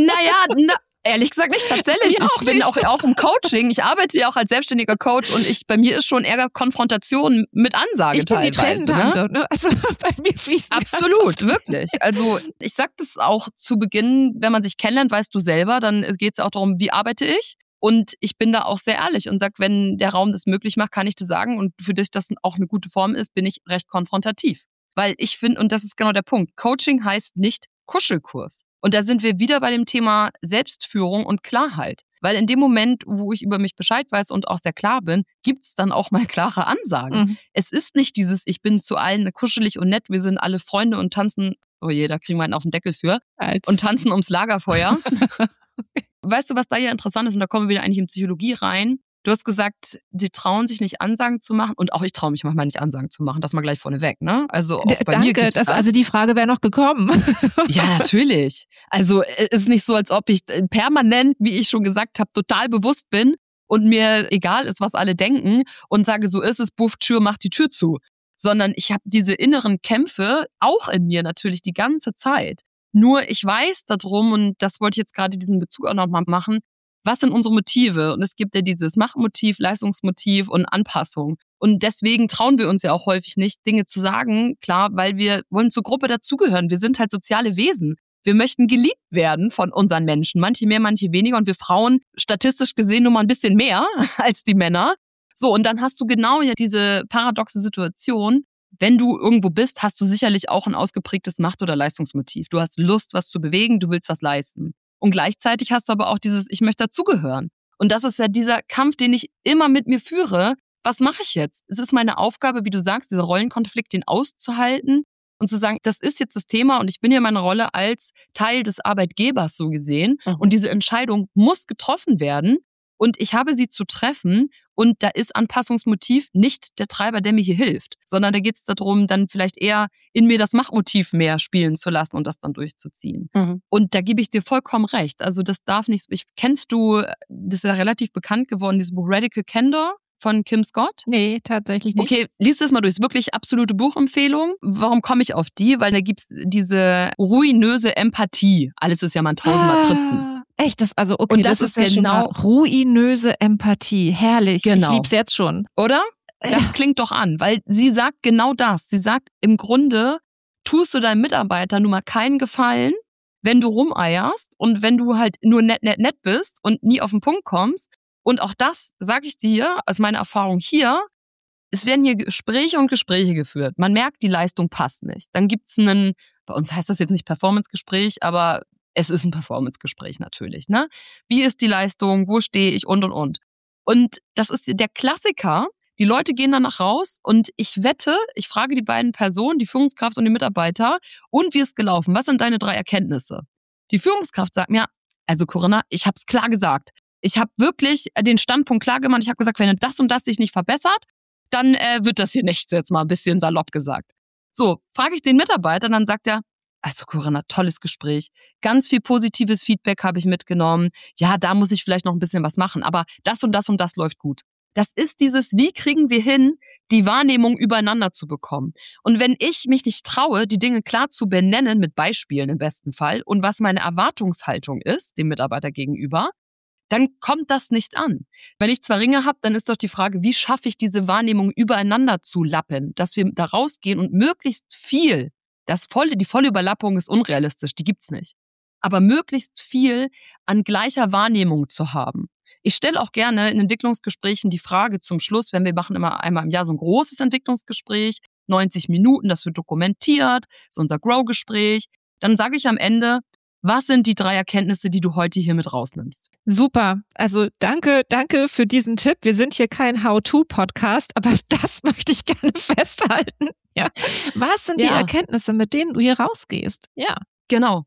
Ehrlich gesagt nicht, tatsächlich. Ich bin auch im Coaching. Ich arbeite ja auch als selbstständiger Coach und bei mir ist schon Ärger Konfrontation mit Ansage teilweise. Ich bin die Tränentante, ne? Also bei mir fließt absolut, wirklich. Also ich sag das auch zu Beginn, wenn man sich kennenlernt, weißt du selber, dann geht es auch darum, wie arbeite ich? Und ich bin da auch sehr ehrlich und sag, wenn der Raum das möglich macht, kann ich das sagen. Und für dich das auch eine gute Form ist, bin ich recht konfrontativ. Weil ich finde, und das ist genau der Punkt, Coaching heißt nicht Kuschelkurs. Und da sind wir wieder bei dem Thema Selbstführung und Klarheit. Weil in dem Moment, wo ich über mich Bescheid weiß und auch sehr klar bin, gibt's dann auch mal klare Ansagen. Es ist nicht dieses, ich bin zu allen kuschelig und nett, wir sind alle Freunde und tanzen, oh je, da kriegen wir einen auf den Deckel für, und tanzen ums Lagerfeuer. Weißt du, was da ja interessant ist? Und da kommen wir wieder eigentlich in Psychologie rein. Du hast gesagt, sie trauen sich nicht Ansagen zu machen. Und auch ich traue mich manchmal nicht Ansagen zu machen. Das mal gleich vorneweg, ne? Also auch bei mir gibt's das. Also die Frage wäre noch gekommen. Ja, natürlich. Also es ist nicht so, als ob ich permanent, wie ich schon gesagt habe, total bewusst bin und mir egal ist, was alle denken und sage, so ist es, buff, Tür, mach die Tür zu. Sondern ich habe diese inneren Kämpfe auch in mir natürlich die ganze Zeit. Nur ich weiß darum, und das wollte ich jetzt gerade diesen Bezug auch nochmal machen, was sind unsere Motive? Und es gibt ja dieses Machtmotiv, Leistungsmotiv und Anpassung. Und deswegen trauen wir uns ja auch häufig nicht, Dinge zu sagen, klar, weil wir wollen zur Gruppe dazugehören. Wir sind halt soziale Wesen. Wir möchten geliebt werden von unseren Menschen. Manche mehr, manche weniger. Und wir Frauen statistisch gesehen nur mal ein bisschen mehr als die Männer. So, und dann hast du genau ja diese paradoxe Situation. Wenn du irgendwo bist, hast du sicherlich auch ein ausgeprägtes Macht- oder Leistungsmotiv. Du hast Lust, was zu bewegen, du willst was leisten. Und gleichzeitig hast du aber auch dieses, ich möchte dazugehören. Und das ist ja dieser Kampf, den ich immer mit mir führe. Was mache ich jetzt? Es ist meine Aufgabe, wie du sagst, dieser Rollenkonflikt, den auszuhalten und zu sagen, das ist jetzt das Thema und ich bin hier in meiner Rolle als Teil des Arbeitgebers so gesehen. Und diese Entscheidung muss getroffen werden. Und ich habe sie zu treffen und da ist Anpassungsmotiv nicht der Treiber, der mir hier hilft, sondern da geht es darum, dann vielleicht eher in mir das Machtmotiv mehr spielen zu lassen und das dann durchzuziehen. Und da gebe ich dir vollkommen recht. Also das darf nicht, kennst du, das ist ja relativ bekannt geworden, dieses Buch Radical Candor von Kim Scott? Nee, tatsächlich nicht. Okay, lies das mal durch. Ist wirklich absolute Buchempfehlung. Warum komme ich auf die? Weil da gibt's diese ruinöse Empathie. Alles ist ja mal ein Tausendmatrizen. Echt, okay, und das ist ja genau ruinöse Empathie. Herrlich. Genau. Ich lieb's jetzt schon. Oder? Das klingt doch an, weil sie sagt genau das. Sie sagt, im Grunde tust du deinem Mitarbeiter nun mal keinen Gefallen, wenn du rumeierst und wenn du halt nur nett bist und nie auf den Punkt kommst. Und auch das, sage ich dir, aus meiner Erfahrung hier, es werden hier Gespräche und Gespräche geführt. Man merkt, die Leistung passt nicht. Dann gibt's bei uns heißt das jetzt nicht Performance-Gespräch, aber es ist ein Performance-Gespräch natürlich, ne? Wie ist die Leistung? Wo stehe ich? Und. Und das ist der Klassiker. Die Leute gehen danach raus und ich wette, ich frage die beiden Personen, die Führungskraft und den Mitarbeiter, und wie ist gelaufen? Was sind deine 3 Erkenntnisse? Die Führungskraft sagt mir, also Corinna, ich habe es klar gesagt. Ich habe wirklich den Standpunkt klar gemacht. Ich habe gesagt, wenn das und das sich nicht verbessert, dann wird das hier nichts, jetzt mal ein bisschen salopp gesagt. So, frage ich den Mitarbeiter, dann sagt er, also Corinna, tolles Gespräch. Ganz viel positives Feedback habe ich mitgenommen. Ja, da muss ich vielleicht noch ein bisschen was machen, aber das und das und das läuft gut. Das ist dieses, wie kriegen wir hin, die Wahrnehmung übereinander zu bekommen. Und wenn ich mich nicht traue, die Dinge klar zu benennen, mit Beispielen im besten Fall, und was meine Erwartungshaltung ist, dem Mitarbeiter gegenüber, dann kommt das nicht an. Wenn ich 2 Ringe habe, dann ist doch die Frage, wie schaffe ich diese Wahrnehmung übereinander zu lappen, dass wir da rausgehen und möglichst viel, die volle Überlappung ist unrealistisch, die gibt's nicht, aber möglichst viel an gleicher Wahrnehmung zu haben. Ich stelle auch gerne in Entwicklungsgesprächen die Frage zum Schluss, wenn wir machen immer einmal im Jahr so ein großes Entwicklungsgespräch, 90 Minuten, das wird dokumentiert, ist unser Grow-Gespräch, dann sage ich am Ende, was sind die 3 Erkenntnisse, die du heute hier mit rausnimmst? Super. Also danke für diesen Tipp. Wir sind hier kein How-to-Podcast, aber das möchte ich gerne festhalten. Ja. Was sind die Erkenntnisse, mit denen du hier rausgehst? Ja. Genau.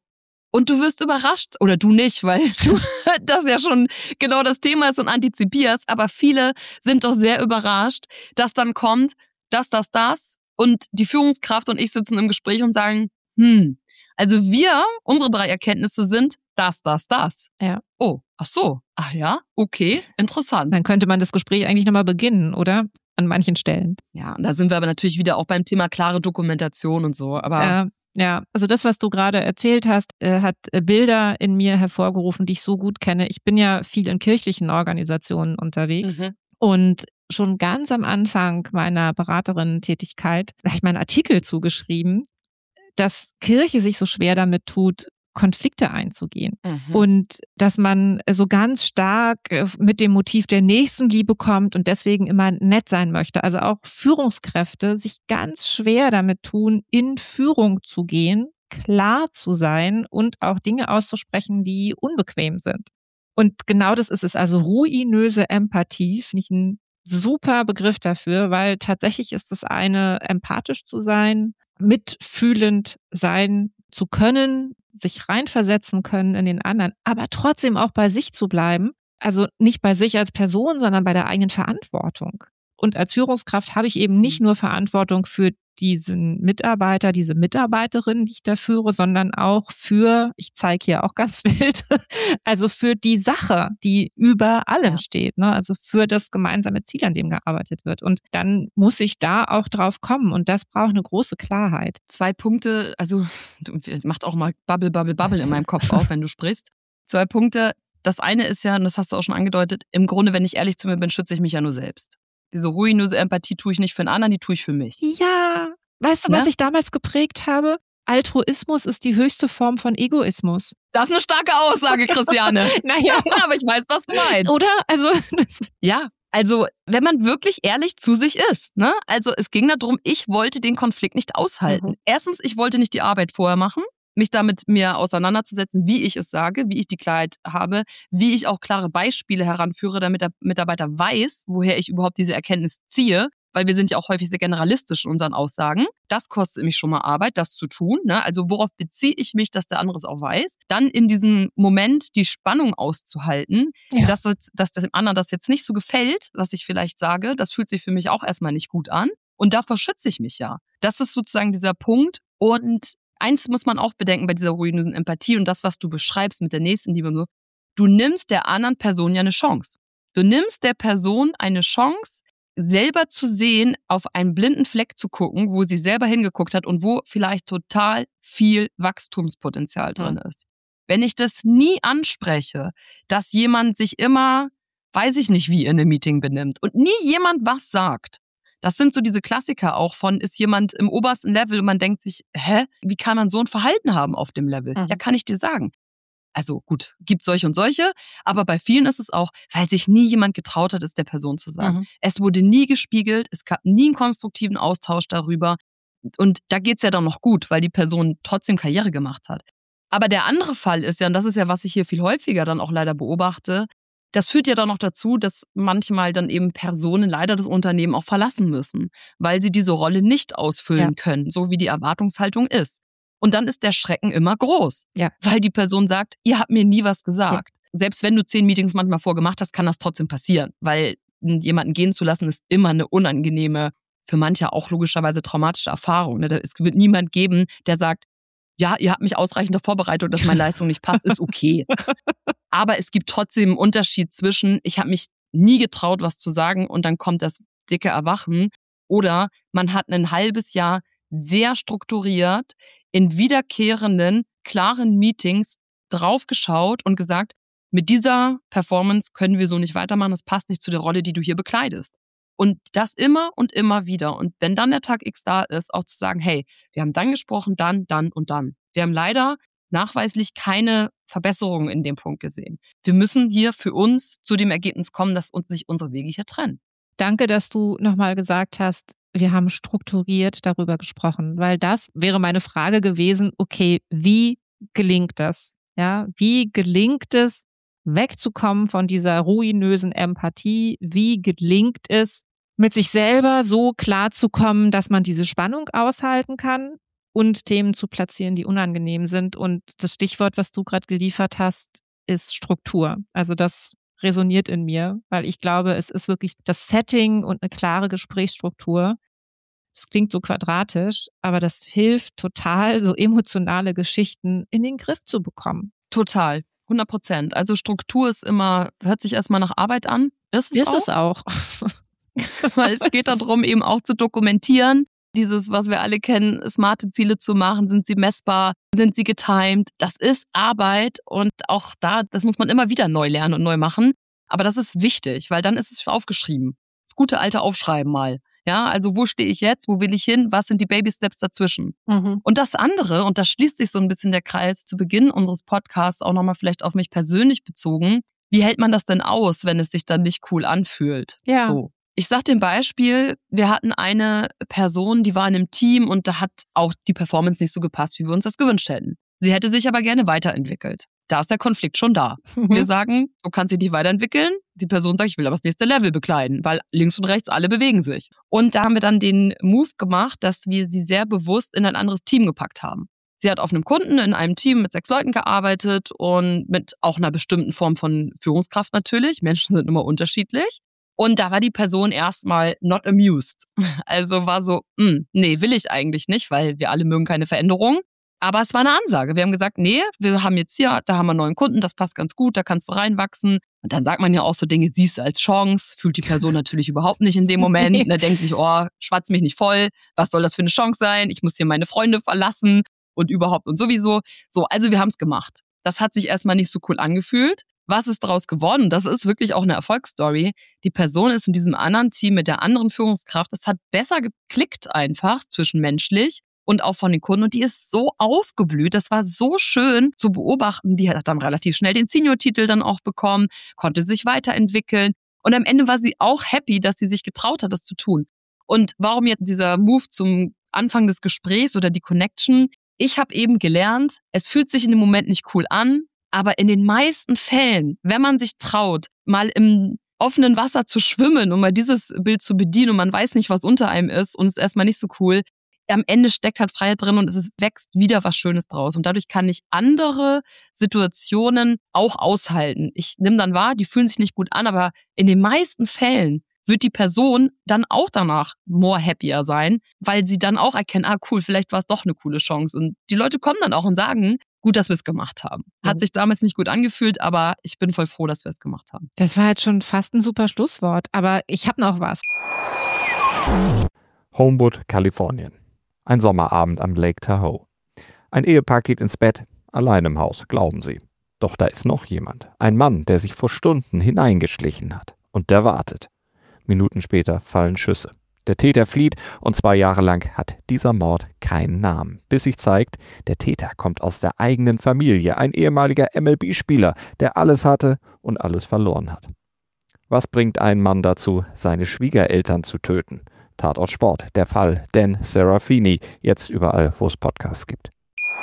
Und du wirst überrascht, oder du nicht, weil du das ja schon genau das Thema ist und antizipierst, aber viele sind doch sehr überrascht, dass dann kommt, das und die Führungskraft und ich sitzen im Gespräch und sagen, also unsere 3 Erkenntnisse sind das. Ja. Oh, ach so, ach ja, okay, interessant. Dann könnte man das Gespräch eigentlich nochmal beginnen, oder? An manchen Stellen. Ja, und da sind wir aber natürlich wieder auch beim Thema klare Dokumentation und so, aber... Ja, also das, was du gerade erzählt hast, hat Bilder in mir hervorgerufen, die ich so gut kenne. Ich bin ja viel in kirchlichen Organisationen unterwegs und schon ganz am Anfang meiner Beraterinnen-Tätigkeit habe ich meinen Artikel zugeschrieben, dass Kirche sich so schwer damit tut, Konflikte einzugehen. Und dass man so ganz stark mit dem Motiv der Nächstenliebe kommt und deswegen immer nett sein möchte. Also auch Führungskräfte sich ganz schwer damit tun, in Führung zu gehen, klar zu sein und auch Dinge auszusprechen, die unbequem sind. Und genau das ist es. Also ruinöse Empathie finde ich ein super Begriff dafür, weil tatsächlich ist es eine, empathisch zu sein, mitfühlend sein zu können, sich reinversetzen können in den anderen, aber trotzdem auch bei sich zu bleiben. Also nicht bei sich als Person, sondern bei der eigenen Verantwortung. Und als Führungskraft habe ich eben nicht nur Verantwortung für diesen Mitarbeiter, diese Mitarbeiterin, die ich da führe, sondern auch für, ich zeige hier auch ganz wild, also für die Sache, die über allem steht, ne? Also für das gemeinsame Ziel, an dem gearbeitet wird. Und dann muss ich da auch drauf kommen und das braucht eine große Klarheit. 2 Punkte, also macht auch mal Bubble in meinem Kopf auf, wenn du sprichst. 2 Punkte. Das eine ist ja, und das hast du auch schon angedeutet, im Grunde, wenn ich ehrlich zu mir bin, schütze ich mich ja nur selbst. Diese ruinöse Empathie tue ich nicht für einen anderen, die tue ich für mich. Ja, weißt du, was ich damals geprägt habe? Altruismus ist die höchste Form von Egoismus. Das ist eine starke Aussage, Christiane. Naja, aber ich weiß, was du meinst. Oder? Also ja, also wenn man wirklich ehrlich zu sich ist, ne? Also es ging darum, ich wollte den Konflikt nicht aushalten. Erstens, ich wollte nicht die Arbeit vorher machen, mich damit mir auseinanderzusetzen, wie ich es sage, wie ich die Klarheit habe, wie ich auch klare Beispiele heranführe, damit der Mitarbeiter weiß, woher ich überhaupt diese Erkenntnis ziehe, weil wir sind ja auch häufig sehr generalistisch in unseren Aussagen. Das kostet mich schon mal Arbeit, das zu tun, ne? Also worauf beziehe ich mich, dass der andere es auch weiß? Dann in diesem Moment die Spannung auszuhalten, dass dem anderen das jetzt nicht so gefällt, was ich vielleicht sage, das fühlt sich für mich auch erstmal nicht gut an. Und davor schütze ich mich ja. Das ist sozusagen dieser Punkt. Und eins muss man auch bedenken bei dieser ruinösen Empathie und das, was du beschreibst mit der Nächstenliebe und so. Du nimmst der anderen Person ja eine Chance. Du nimmst der Person eine Chance, selber zu sehen, auf einen blinden Fleck zu gucken, wo sie selber hingeguckt hat und wo vielleicht total viel Wachstumspotenzial drin ist. Wenn ich das nie anspreche, dass jemand sich immer, weiß ich nicht, wie in einem Meeting benimmt und nie jemand was sagt, das sind so diese Klassiker auch von, ist jemand im obersten Level und man denkt sich, wie kann man so ein Verhalten haben auf dem Level? Ja, kann ich dir sagen. Also gut, gibt solche und solche, aber bei vielen ist es auch, weil sich nie jemand getraut hat, es der Person zu sagen. Es wurde nie gespiegelt, es gab nie einen konstruktiven Austausch darüber und da geht's ja dann noch gut, weil die Person trotzdem Karriere gemacht hat. Aber der andere Fall ist ja, und das ist ja, was ich hier viel häufiger dann auch leider beobachte, das führt ja dann noch dazu, dass manchmal dann eben Personen leider das Unternehmen auch verlassen müssen, weil sie diese Rolle nicht ausfüllen können, so wie die Erwartungshaltung ist. Und dann ist der Schrecken immer groß, weil die Person sagt, ihr habt mir nie was gesagt. Selbst wenn du 10 Meetings manchmal vorgemacht hast, kann das trotzdem passieren, weil jemanden gehen zu lassen ist immer eine unangenehme, für manche auch logischerweise traumatische Erfahrung. Es wird niemand geben, der sagt, ja, ihr habt mich ausreichend darauf vorbereitet, dass meine Leistung nicht passt, ist okay. Aber es gibt trotzdem einen Unterschied zwischen, ich habe mich nie getraut, was zu sagen und dann kommt das dicke Erwachen. Oder man hat ein halbes Jahr sehr strukturiert in wiederkehrenden, klaren Meetings draufgeschaut und gesagt, mit dieser Performance können wir so nicht weitermachen, das passt nicht zu der Rolle, die du hier bekleidest. Und das immer und immer wieder. Und wenn dann der Tag X da ist, auch zu sagen, hey, wir haben dann gesprochen, dann und dann. Wir haben leider nachweislich keine Verbesserungen in dem Punkt gesehen. Wir müssen hier für uns zu dem Ergebnis kommen, dass sich unsere Wege hier trennen. Danke, dass du nochmal gesagt hast, wir haben strukturiert darüber gesprochen, weil das wäre meine Frage gewesen, okay, wie gelingt das? Ja, wie gelingt es, wegzukommen von dieser ruinösen Empathie? Wie gelingt es, mit sich selber so klar zu kommen, dass man diese Spannung aushalten kann und Themen zu platzieren, die unangenehm sind. Und das Stichwort, was du gerade geliefert hast, ist Struktur. Also das resoniert in mir, weil ich glaube, es ist wirklich das Setting und eine klare Gesprächsstruktur. Das klingt so quadratisch, aber das hilft total, so emotionale Geschichten in den Griff zu bekommen. Total, 100%. Also Struktur ist immer, hört sich erstmal nach Arbeit an. Ist es auch. Weil es geht darum, eben auch zu dokumentieren. Dieses, was wir alle kennen, smarte Ziele zu machen, sind sie messbar, sind sie getimed. Das ist Arbeit und auch da, das muss man immer wieder neu lernen und neu machen. Aber das ist wichtig, weil dann ist es aufgeschrieben. Das gute alte Aufschreiben mal. Ja, also wo stehe ich jetzt, wo will ich hin, was sind die Baby-Steps dazwischen? Und das andere, und da schließt sich so ein bisschen der Kreis zu Beginn unseres Podcasts auch nochmal vielleicht auf mich persönlich bezogen. Wie hält man das denn aus, wenn es sich dann nicht cool anfühlt? Ja. So. Ich sag dir ein Beispiel, wir hatten eine Person, die war in einem Team und da hat auch die Performance nicht so gepasst, wie wir uns das gewünscht hätten. Sie hätte sich aber gerne weiterentwickelt. Da ist der Konflikt schon da. Wir sagen, du kannst dich nicht weiterentwickeln. Die Person sagt, ich will aber das nächste Level bekleiden, weil links und rechts alle bewegen sich. Und da haben wir dann den Move gemacht, dass wir sie sehr bewusst in ein anderes Team gepackt haben. Sie hat auf einem Kunden in einem Team mit 6 Leuten gearbeitet und mit auch einer bestimmten Form von Führungskraft natürlich. Menschen sind immer unterschiedlich. Und da war die Person erstmal not amused. Also war so, nee, will ich eigentlich nicht, weil wir alle mögen keine Veränderung. Aber es war eine Ansage. Wir haben gesagt, nee, wir haben jetzt hier, da haben wir einen neuen Kunden, das passt ganz gut, da kannst du reinwachsen. Und dann sagt man ja auch so Dinge, siehst du als Chance, fühlt die Person natürlich überhaupt nicht in dem Moment. Und denkt sich, oh, schwatz mich nicht voll, was soll das für eine Chance sein? Ich muss hier meine Freunde verlassen und überhaupt und sowieso. So, also wir haben es gemacht. Das hat sich erstmal nicht so cool angefühlt. Was ist daraus geworden? Das ist wirklich auch eine Erfolgsstory. Die Person ist in diesem anderen Team mit der anderen Führungskraft. Das hat besser geklickt einfach zwischenmenschlich und auch von den Kunden. Und die ist so aufgeblüht. Das war so schön zu beobachten. Die hat dann relativ schnell den Senior-Titel dann auch bekommen, konnte sich weiterentwickeln. Und am Ende war sie auch happy, dass sie sich getraut hat, das zu tun. Und warum jetzt dieser Move zum Anfang des Gesprächs oder die Connection? Ich habe eben gelernt, es fühlt sich in dem Moment nicht cool an. Aber in den meisten Fällen, wenn man sich traut, mal im offenen Wasser zu schwimmen und mal dieses Bild zu bedienen und man weiß nicht, was unter einem ist und es ist erstmal nicht so cool, am Ende steckt halt Freiheit drin und wächst wieder was Schönes draus. Und dadurch kann ich andere Situationen auch aushalten. Ich nehme dann wahr, die fühlen sich nicht gut an, aber in den meisten Fällen wird die Person dann auch danach more happier sein, weil sie dann auch erkennen, cool, vielleicht war es doch eine coole Chance. Und die Leute kommen dann auch und sagen, gut, dass wir es gemacht haben. Hat sich damals nicht gut angefühlt, aber ich bin voll froh, dass wir es gemacht haben. Das war jetzt schon fast ein super Schlusswort, aber ich habe noch was. Homewood, Kalifornien. Ein Sommerabend am Lake Tahoe. Ein Ehepaar geht ins Bett, allein im Haus, glauben sie. Doch da ist noch jemand. Ein Mann, der sich vor Stunden hineingeschlichen hat. Und der wartet. Minuten später fallen Schüsse. Der Täter flieht und 2 Jahre lang hat dieser Mord keinen Namen. Bis sich zeigt, der Täter kommt aus der eigenen Familie, ein ehemaliger MLB-Spieler, der alles hatte und alles verloren hat. Was bringt einen Mann dazu, seine Schwiegereltern zu töten? Tatort Sport, der Fall Dan Serafini, jetzt überall, wo es Podcasts gibt.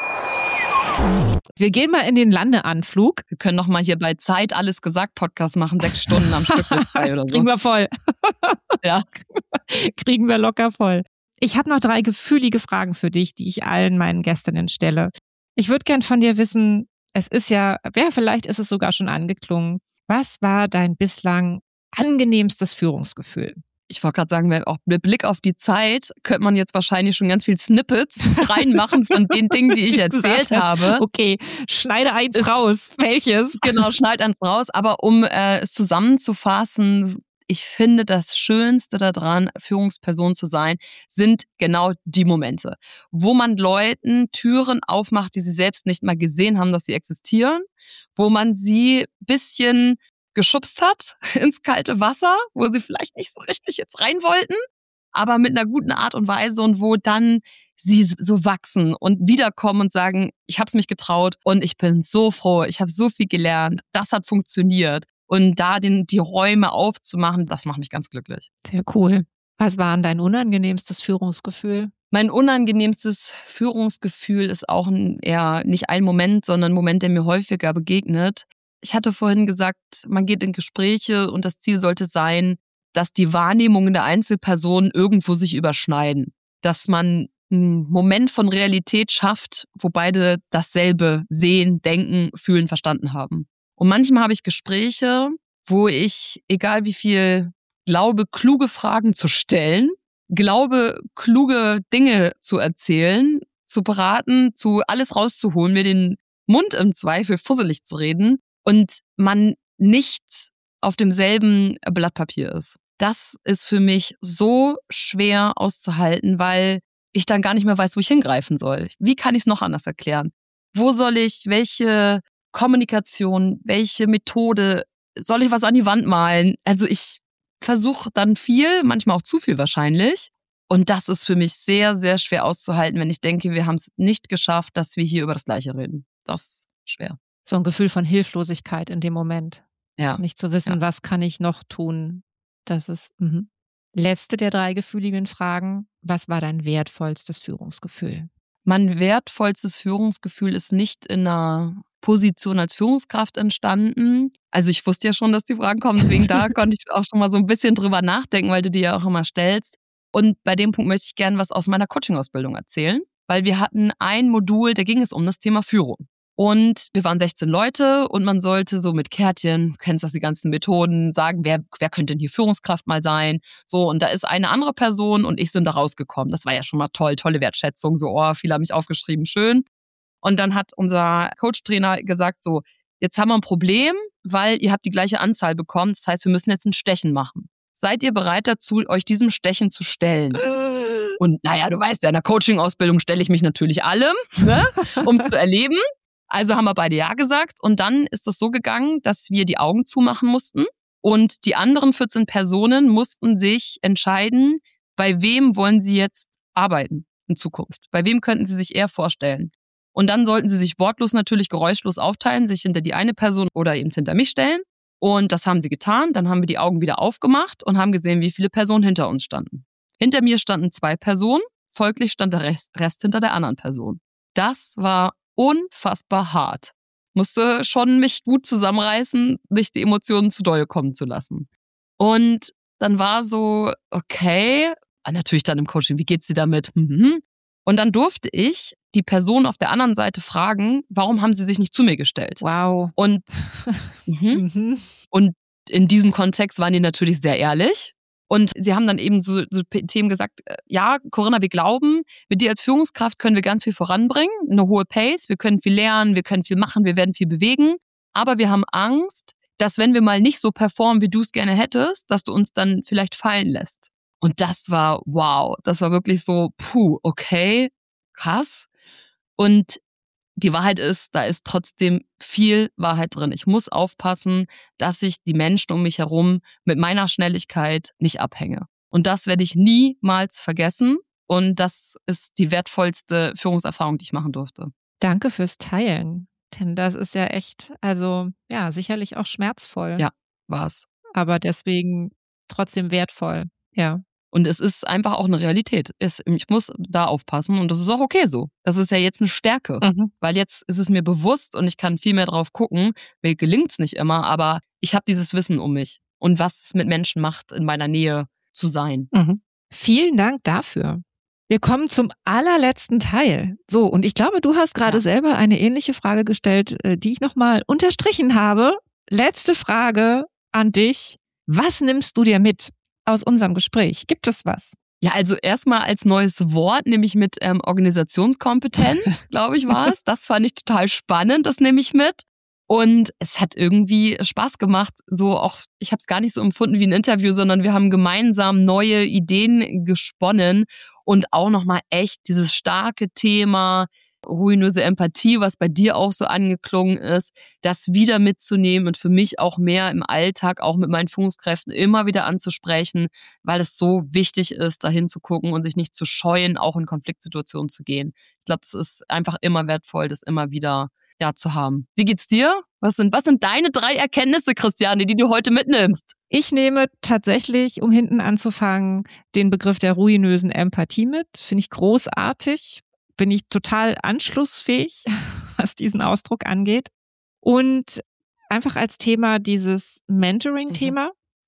Wir gehen mal in den Landeanflug. Wir können noch mal hier bei Zeit alles gesagt Podcast machen, 6 Stunden am Stück bis 3 oder so. Kriegen wir voll. Ja. Kriegen wir locker voll. Ich habe noch 3 gefühlige Fragen für dich, die ich allen meinen Gästinnen stelle. Ich würde gern von dir wissen, vielleicht ist es sogar schon angeklungen. Was war dein bislang angenehmstes Führungsgefühl? Ich wollte gerade sagen, auch mit Blick auf die Zeit könnte man jetzt wahrscheinlich schon ganz viel Snippets reinmachen von den Dingen, die ich erzählt habe. Okay, schneide eins raus. Welches? Genau, schneid eins raus. Aber um es zusammenzufassen, ich finde, das Schönste daran, Führungsperson zu sein, sind genau die Momente, wo man Leuten Türen aufmacht, die sie selbst nicht mal gesehen haben, dass sie existieren, wo man sie ein bisschen geschubst hat ins kalte Wasser, wo sie vielleicht nicht so richtig jetzt rein wollten, aber mit einer guten Art und Weise und wo dann sie so wachsen und wiederkommen und sagen, ich habe es mich getraut und ich bin so froh, ich habe so viel gelernt, das hat funktioniert. Und da die Räume aufzumachen, das macht mich ganz glücklich. Sehr cool. Was war denn dein unangenehmstes Führungsgefühl? Mein unangenehmstes Führungsgefühl ist auch eher nicht ein Moment, sondern ein Moment, der mir häufiger begegnet. Ich hatte vorhin gesagt, man geht in Gespräche und das Ziel sollte sein, dass die Wahrnehmungen der Einzelpersonen irgendwo sich überschneiden. Dass man einen Moment von Realität schafft, wo beide dasselbe sehen, denken, fühlen, verstanden haben. Und manchmal habe ich Gespräche, wo ich, egal wie viel, glaube, kluge Fragen zu stellen, glaube, kluge Dinge zu erzählen, zu beraten, zu alles rauszuholen, mir den Mund im Zweifel fusselig zu reden und man nicht auf demselben Blatt Papier ist. Das ist für mich so schwer auszuhalten, weil ich dann gar nicht mehr weiß, wo ich hingreifen soll. Wie kann ich es noch anders erklären? Wo soll ich, welche Kommunikation, welche Methode, soll ich was an die Wand malen? Also ich versuche dann viel, manchmal auch zu viel wahrscheinlich. Und das ist für mich sehr, sehr schwer auszuhalten, wenn ich denke, wir haben es nicht geschafft, dass wir hier über das Gleiche reden. Das ist schwer. So ein Gefühl von Hilflosigkeit in dem Moment. Ja. Nicht zu wissen, was kann ich noch tun. Das ist letzte der 3 gefühligen Fragen. Was war dein wertvollstes Führungsgefühl? Mein wertvollstes Führungsgefühl ist nicht in einer Position als Führungskraft entstanden. Also ich wusste ja schon, dass die Fragen kommen, deswegen da konnte ich auch schon mal so ein bisschen drüber nachdenken, weil du die ja auch immer stellst. Und bei dem Punkt möchte ich gerne was aus meiner Coaching-Ausbildung erzählen, weil wir hatten ein Modul, da ging es um das Thema Führung. Und wir waren 16 Leute und man sollte so mit Kärtchen, du kennst das, die ganzen Methoden, sagen, wer könnte denn hier Führungskraft mal sein? So, und da ist eine andere Person und ich sind da rausgekommen. Das war ja schon mal toll, tolle Wertschätzung, so, viele haben mich aufgeschrieben, schön. Und dann hat unser Coach-Trainer gesagt, so, jetzt haben wir ein Problem, weil ihr habt die gleiche Anzahl bekommen. Das heißt, wir müssen jetzt ein Stechen machen. Seid ihr bereit dazu, euch diesem Stechen zu stellen? Und naja, du weißt ja, in der Coaching-Ausbildung stelle ich mich natürlich allem, ne, um es zu erleben. Also haben wir beide ja gesagt. Und dann ist es so gegangen, dass wir die Augen zumachen mussten. Und die anderen 14 Personen mussten sich entscheiden, bei wem wollen sie jetzt arbeiten in Zukunft? Bei wem könnten sie sich eher vorstellen? Und dann sollten sie sich wortlos natürlich geräuschlos aufteilen, sich hinter die eine Person oder eben hinter mich stellen. Und das haben sie getan. Dann haben wir die Augen wieder aufgemacht und haben gesehen, wie viele Personen hinter uns standen. Hinter mir standen 2 Personen, folglich stand der Rest hinter der anderen Person. Das war unfassbar hart. Musste schon mich gut zusammenreißen, nicht die Emotionen zu doll kommen zu lassen. Und dann war so, okay, natürlich dann im Coaching, wie geht's dir damit? Und dann durfte ich die Person auf der anderen Seite fragen, warum haben sie sich nicht zu mir gestellt? Wow. Und, und in diesem Kontext waren die natürlich sehr ehrlich. Und sie haben dann eben so Themen gesagt, ja, Corinna, wir glauben, mit dir als Führungskraft können wir ganz viel voranbringen, eine hohe Pace, wir können viel lernen, wir können viel machen, wir werden viel bewegen. Aber wir haben Angst, dass wenn wir mal nicht so performen, wie du es gerne hättest, dass du uns dann vielleicht fallen lässt. Und das war wow, das war wirklich so, okay, krass. Und die Wahrheit ist, da ist trotzdem viel Wahrheit drin. Ich muss aufpassen, dass ich die Menschen um mich herum mit meiner Schnelligkeit nicht abhänge. Und das werde ich niemals vergessen. Und das ist die wertvollste Führungserfahrung, die ich machen durfte. Danke fürs Teilen. Denn das ist ja echt, also ja, sicherlich auch schmerzvoll. Ja, war's. Aber deswegen trotzdem wertvoll. Ja. Und es ist einfach auch eine Realität. Ich muss da aufpassen und das ist auch okay so. Das ist ja jetzt eine Stärke, weil jetzt ist es mir bewusst und ich kann viel mehr drauf gucken. Mir gelingt's nicht immer, aber ich habe dieses Wissen um mich und was es mit Menschen macht, in meiner Nähe zu sein. Vielen Dank dafür. Wir kommen zum allerletzten Teil. So, und ich glaube, du hast gerade selber eine ähnliche Frage gestellt, die ich nochmal unterstrichen habe. Letzte Frage an dich. Was nimmst du dir mit aus unserem Gespräch? Gibt es was? Ja, also erstmal als neues Wort, nämlich mit Organisationskompetenz, glaube ich, war es. Das fand ich total spannend, das nehme ich mit. Und es hat irgendwie Spaß gemacht, so auch, ich habe es gar nicht so empfunden wie ein Interview, sondern wir haben gemeinsam neue Ideen gesponnen und auch nochmal echt dieses starke Thema ruinöse Empathie, was bei dir auch so angeklungen ist, das wieder mitzunehmen und für mich auch mehr im Alltag, auch mit meinen Führungskräften immer wieder anzusprechen, weil es so wichtig ist, dahin zu gucken und sich nicht zu scheuen, auch in Konfliktsituationen zu gehen. Ich glaube, es ist einfach immer wertvoll, das immer wieder zu haben. Wie geht's dir? Was sind deine 3 Erkenntnisse, Christiane, die du heute mitnimmst? Ich nehme tatsächlich, um hinten anzufangen, den Begriff der ruinösen Empathie mit. Finde ich großartig. Bin ich total anschlussfähig, was diesen Ausdruck angeht. Und einfach als Thema dieses Mentoring-Thema.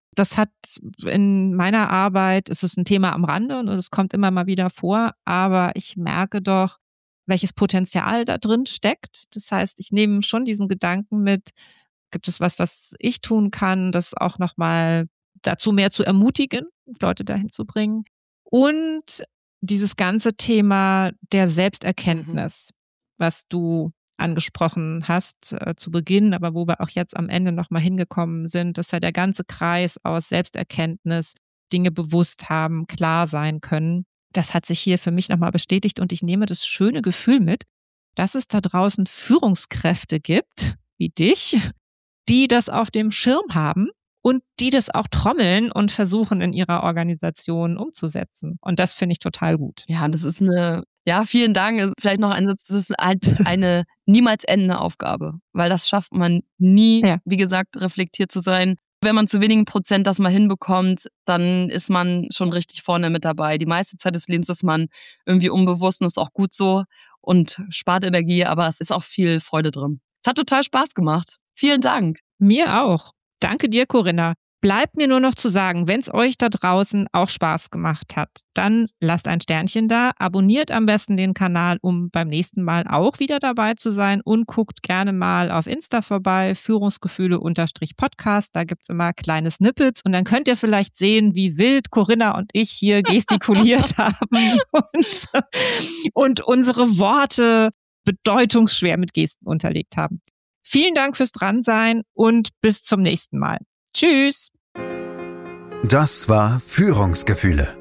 Das hat in meiner Arbeit, ist es ein Thema am Rande und es kommt immer mal wieder vor, aber ich merke doch, welches Potenzial da drin steckt. Das heißt, ich nehme schon diesen Gedanken mit, gibt es was ich tun kann, das auch nochmal dazu mehr zu ermutigen, Leute dahin zu bringen. Und dieses ganze Thema der Selbsterkenntnis, was du angesprochen hast zu Beginn, aber wo wir auch jetzt am Ende nochmal hingekommen sind, dass ja der ganze Kreis aus Selbsterkenntnis, Dinge bewusst haben, klar sein können. Das hat sich hier für mich nochmal bestätigt und ich nehme das schöne Gefühl mit, dass es da draußen Führungskräfte gibt, wie dich, die das auf dem Schirm haben und die das auch trommeln und versuchen in ihrer Organisation umzusetzen. Und das finde ich total gut. Ja, das ist vielen Dank. Vielleicht noch ein Satz, das ist halt eine niemals endende Aufgabe, weil das schafft man nie, wie gesagt, reflektiert zu sein. Wenn man zu wenigen Prozent das mal hinbekommt, dann ist man schon richtig vorne mit dabei. Die meiste Zeit des Lebens ist man irgendwie unbewusst und ist auch gut so und spart Energie, aber es ist auch viel Freude drin. Es hat total Spaß gemacht. Vielen Dank. Mir auch. Danke dir, Corinna. Bleibt mir nur noch zu sagen, wenn es euch da draußen auch Spaß gemacht hat, dann lasst ein Sternchen da, abonniert am besten den Kanal, um beim nächsten Mal auch wieder dabei zu sein und guckt gerne mal auf Insta vorbei, Führungsgefühle_Podcast, da gibt's immer kleine Snippets und dann könnt ihr vielleicht sehen, wie wild Corinna und ich hier gestikuliert haben und unsere Worte bedeutungsschwer mit Gesten unterlegt haben. Vielen Dank fürs Dransein und bis zum nächsten Mal. Tschüss. Das war Führungsgefühle.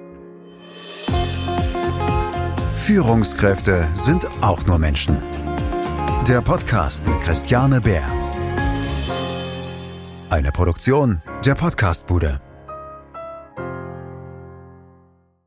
Führungskräfte sind auch nur Menschen. Der Podcast mit Christiane Bär. Eine Produktion der Podcastbude.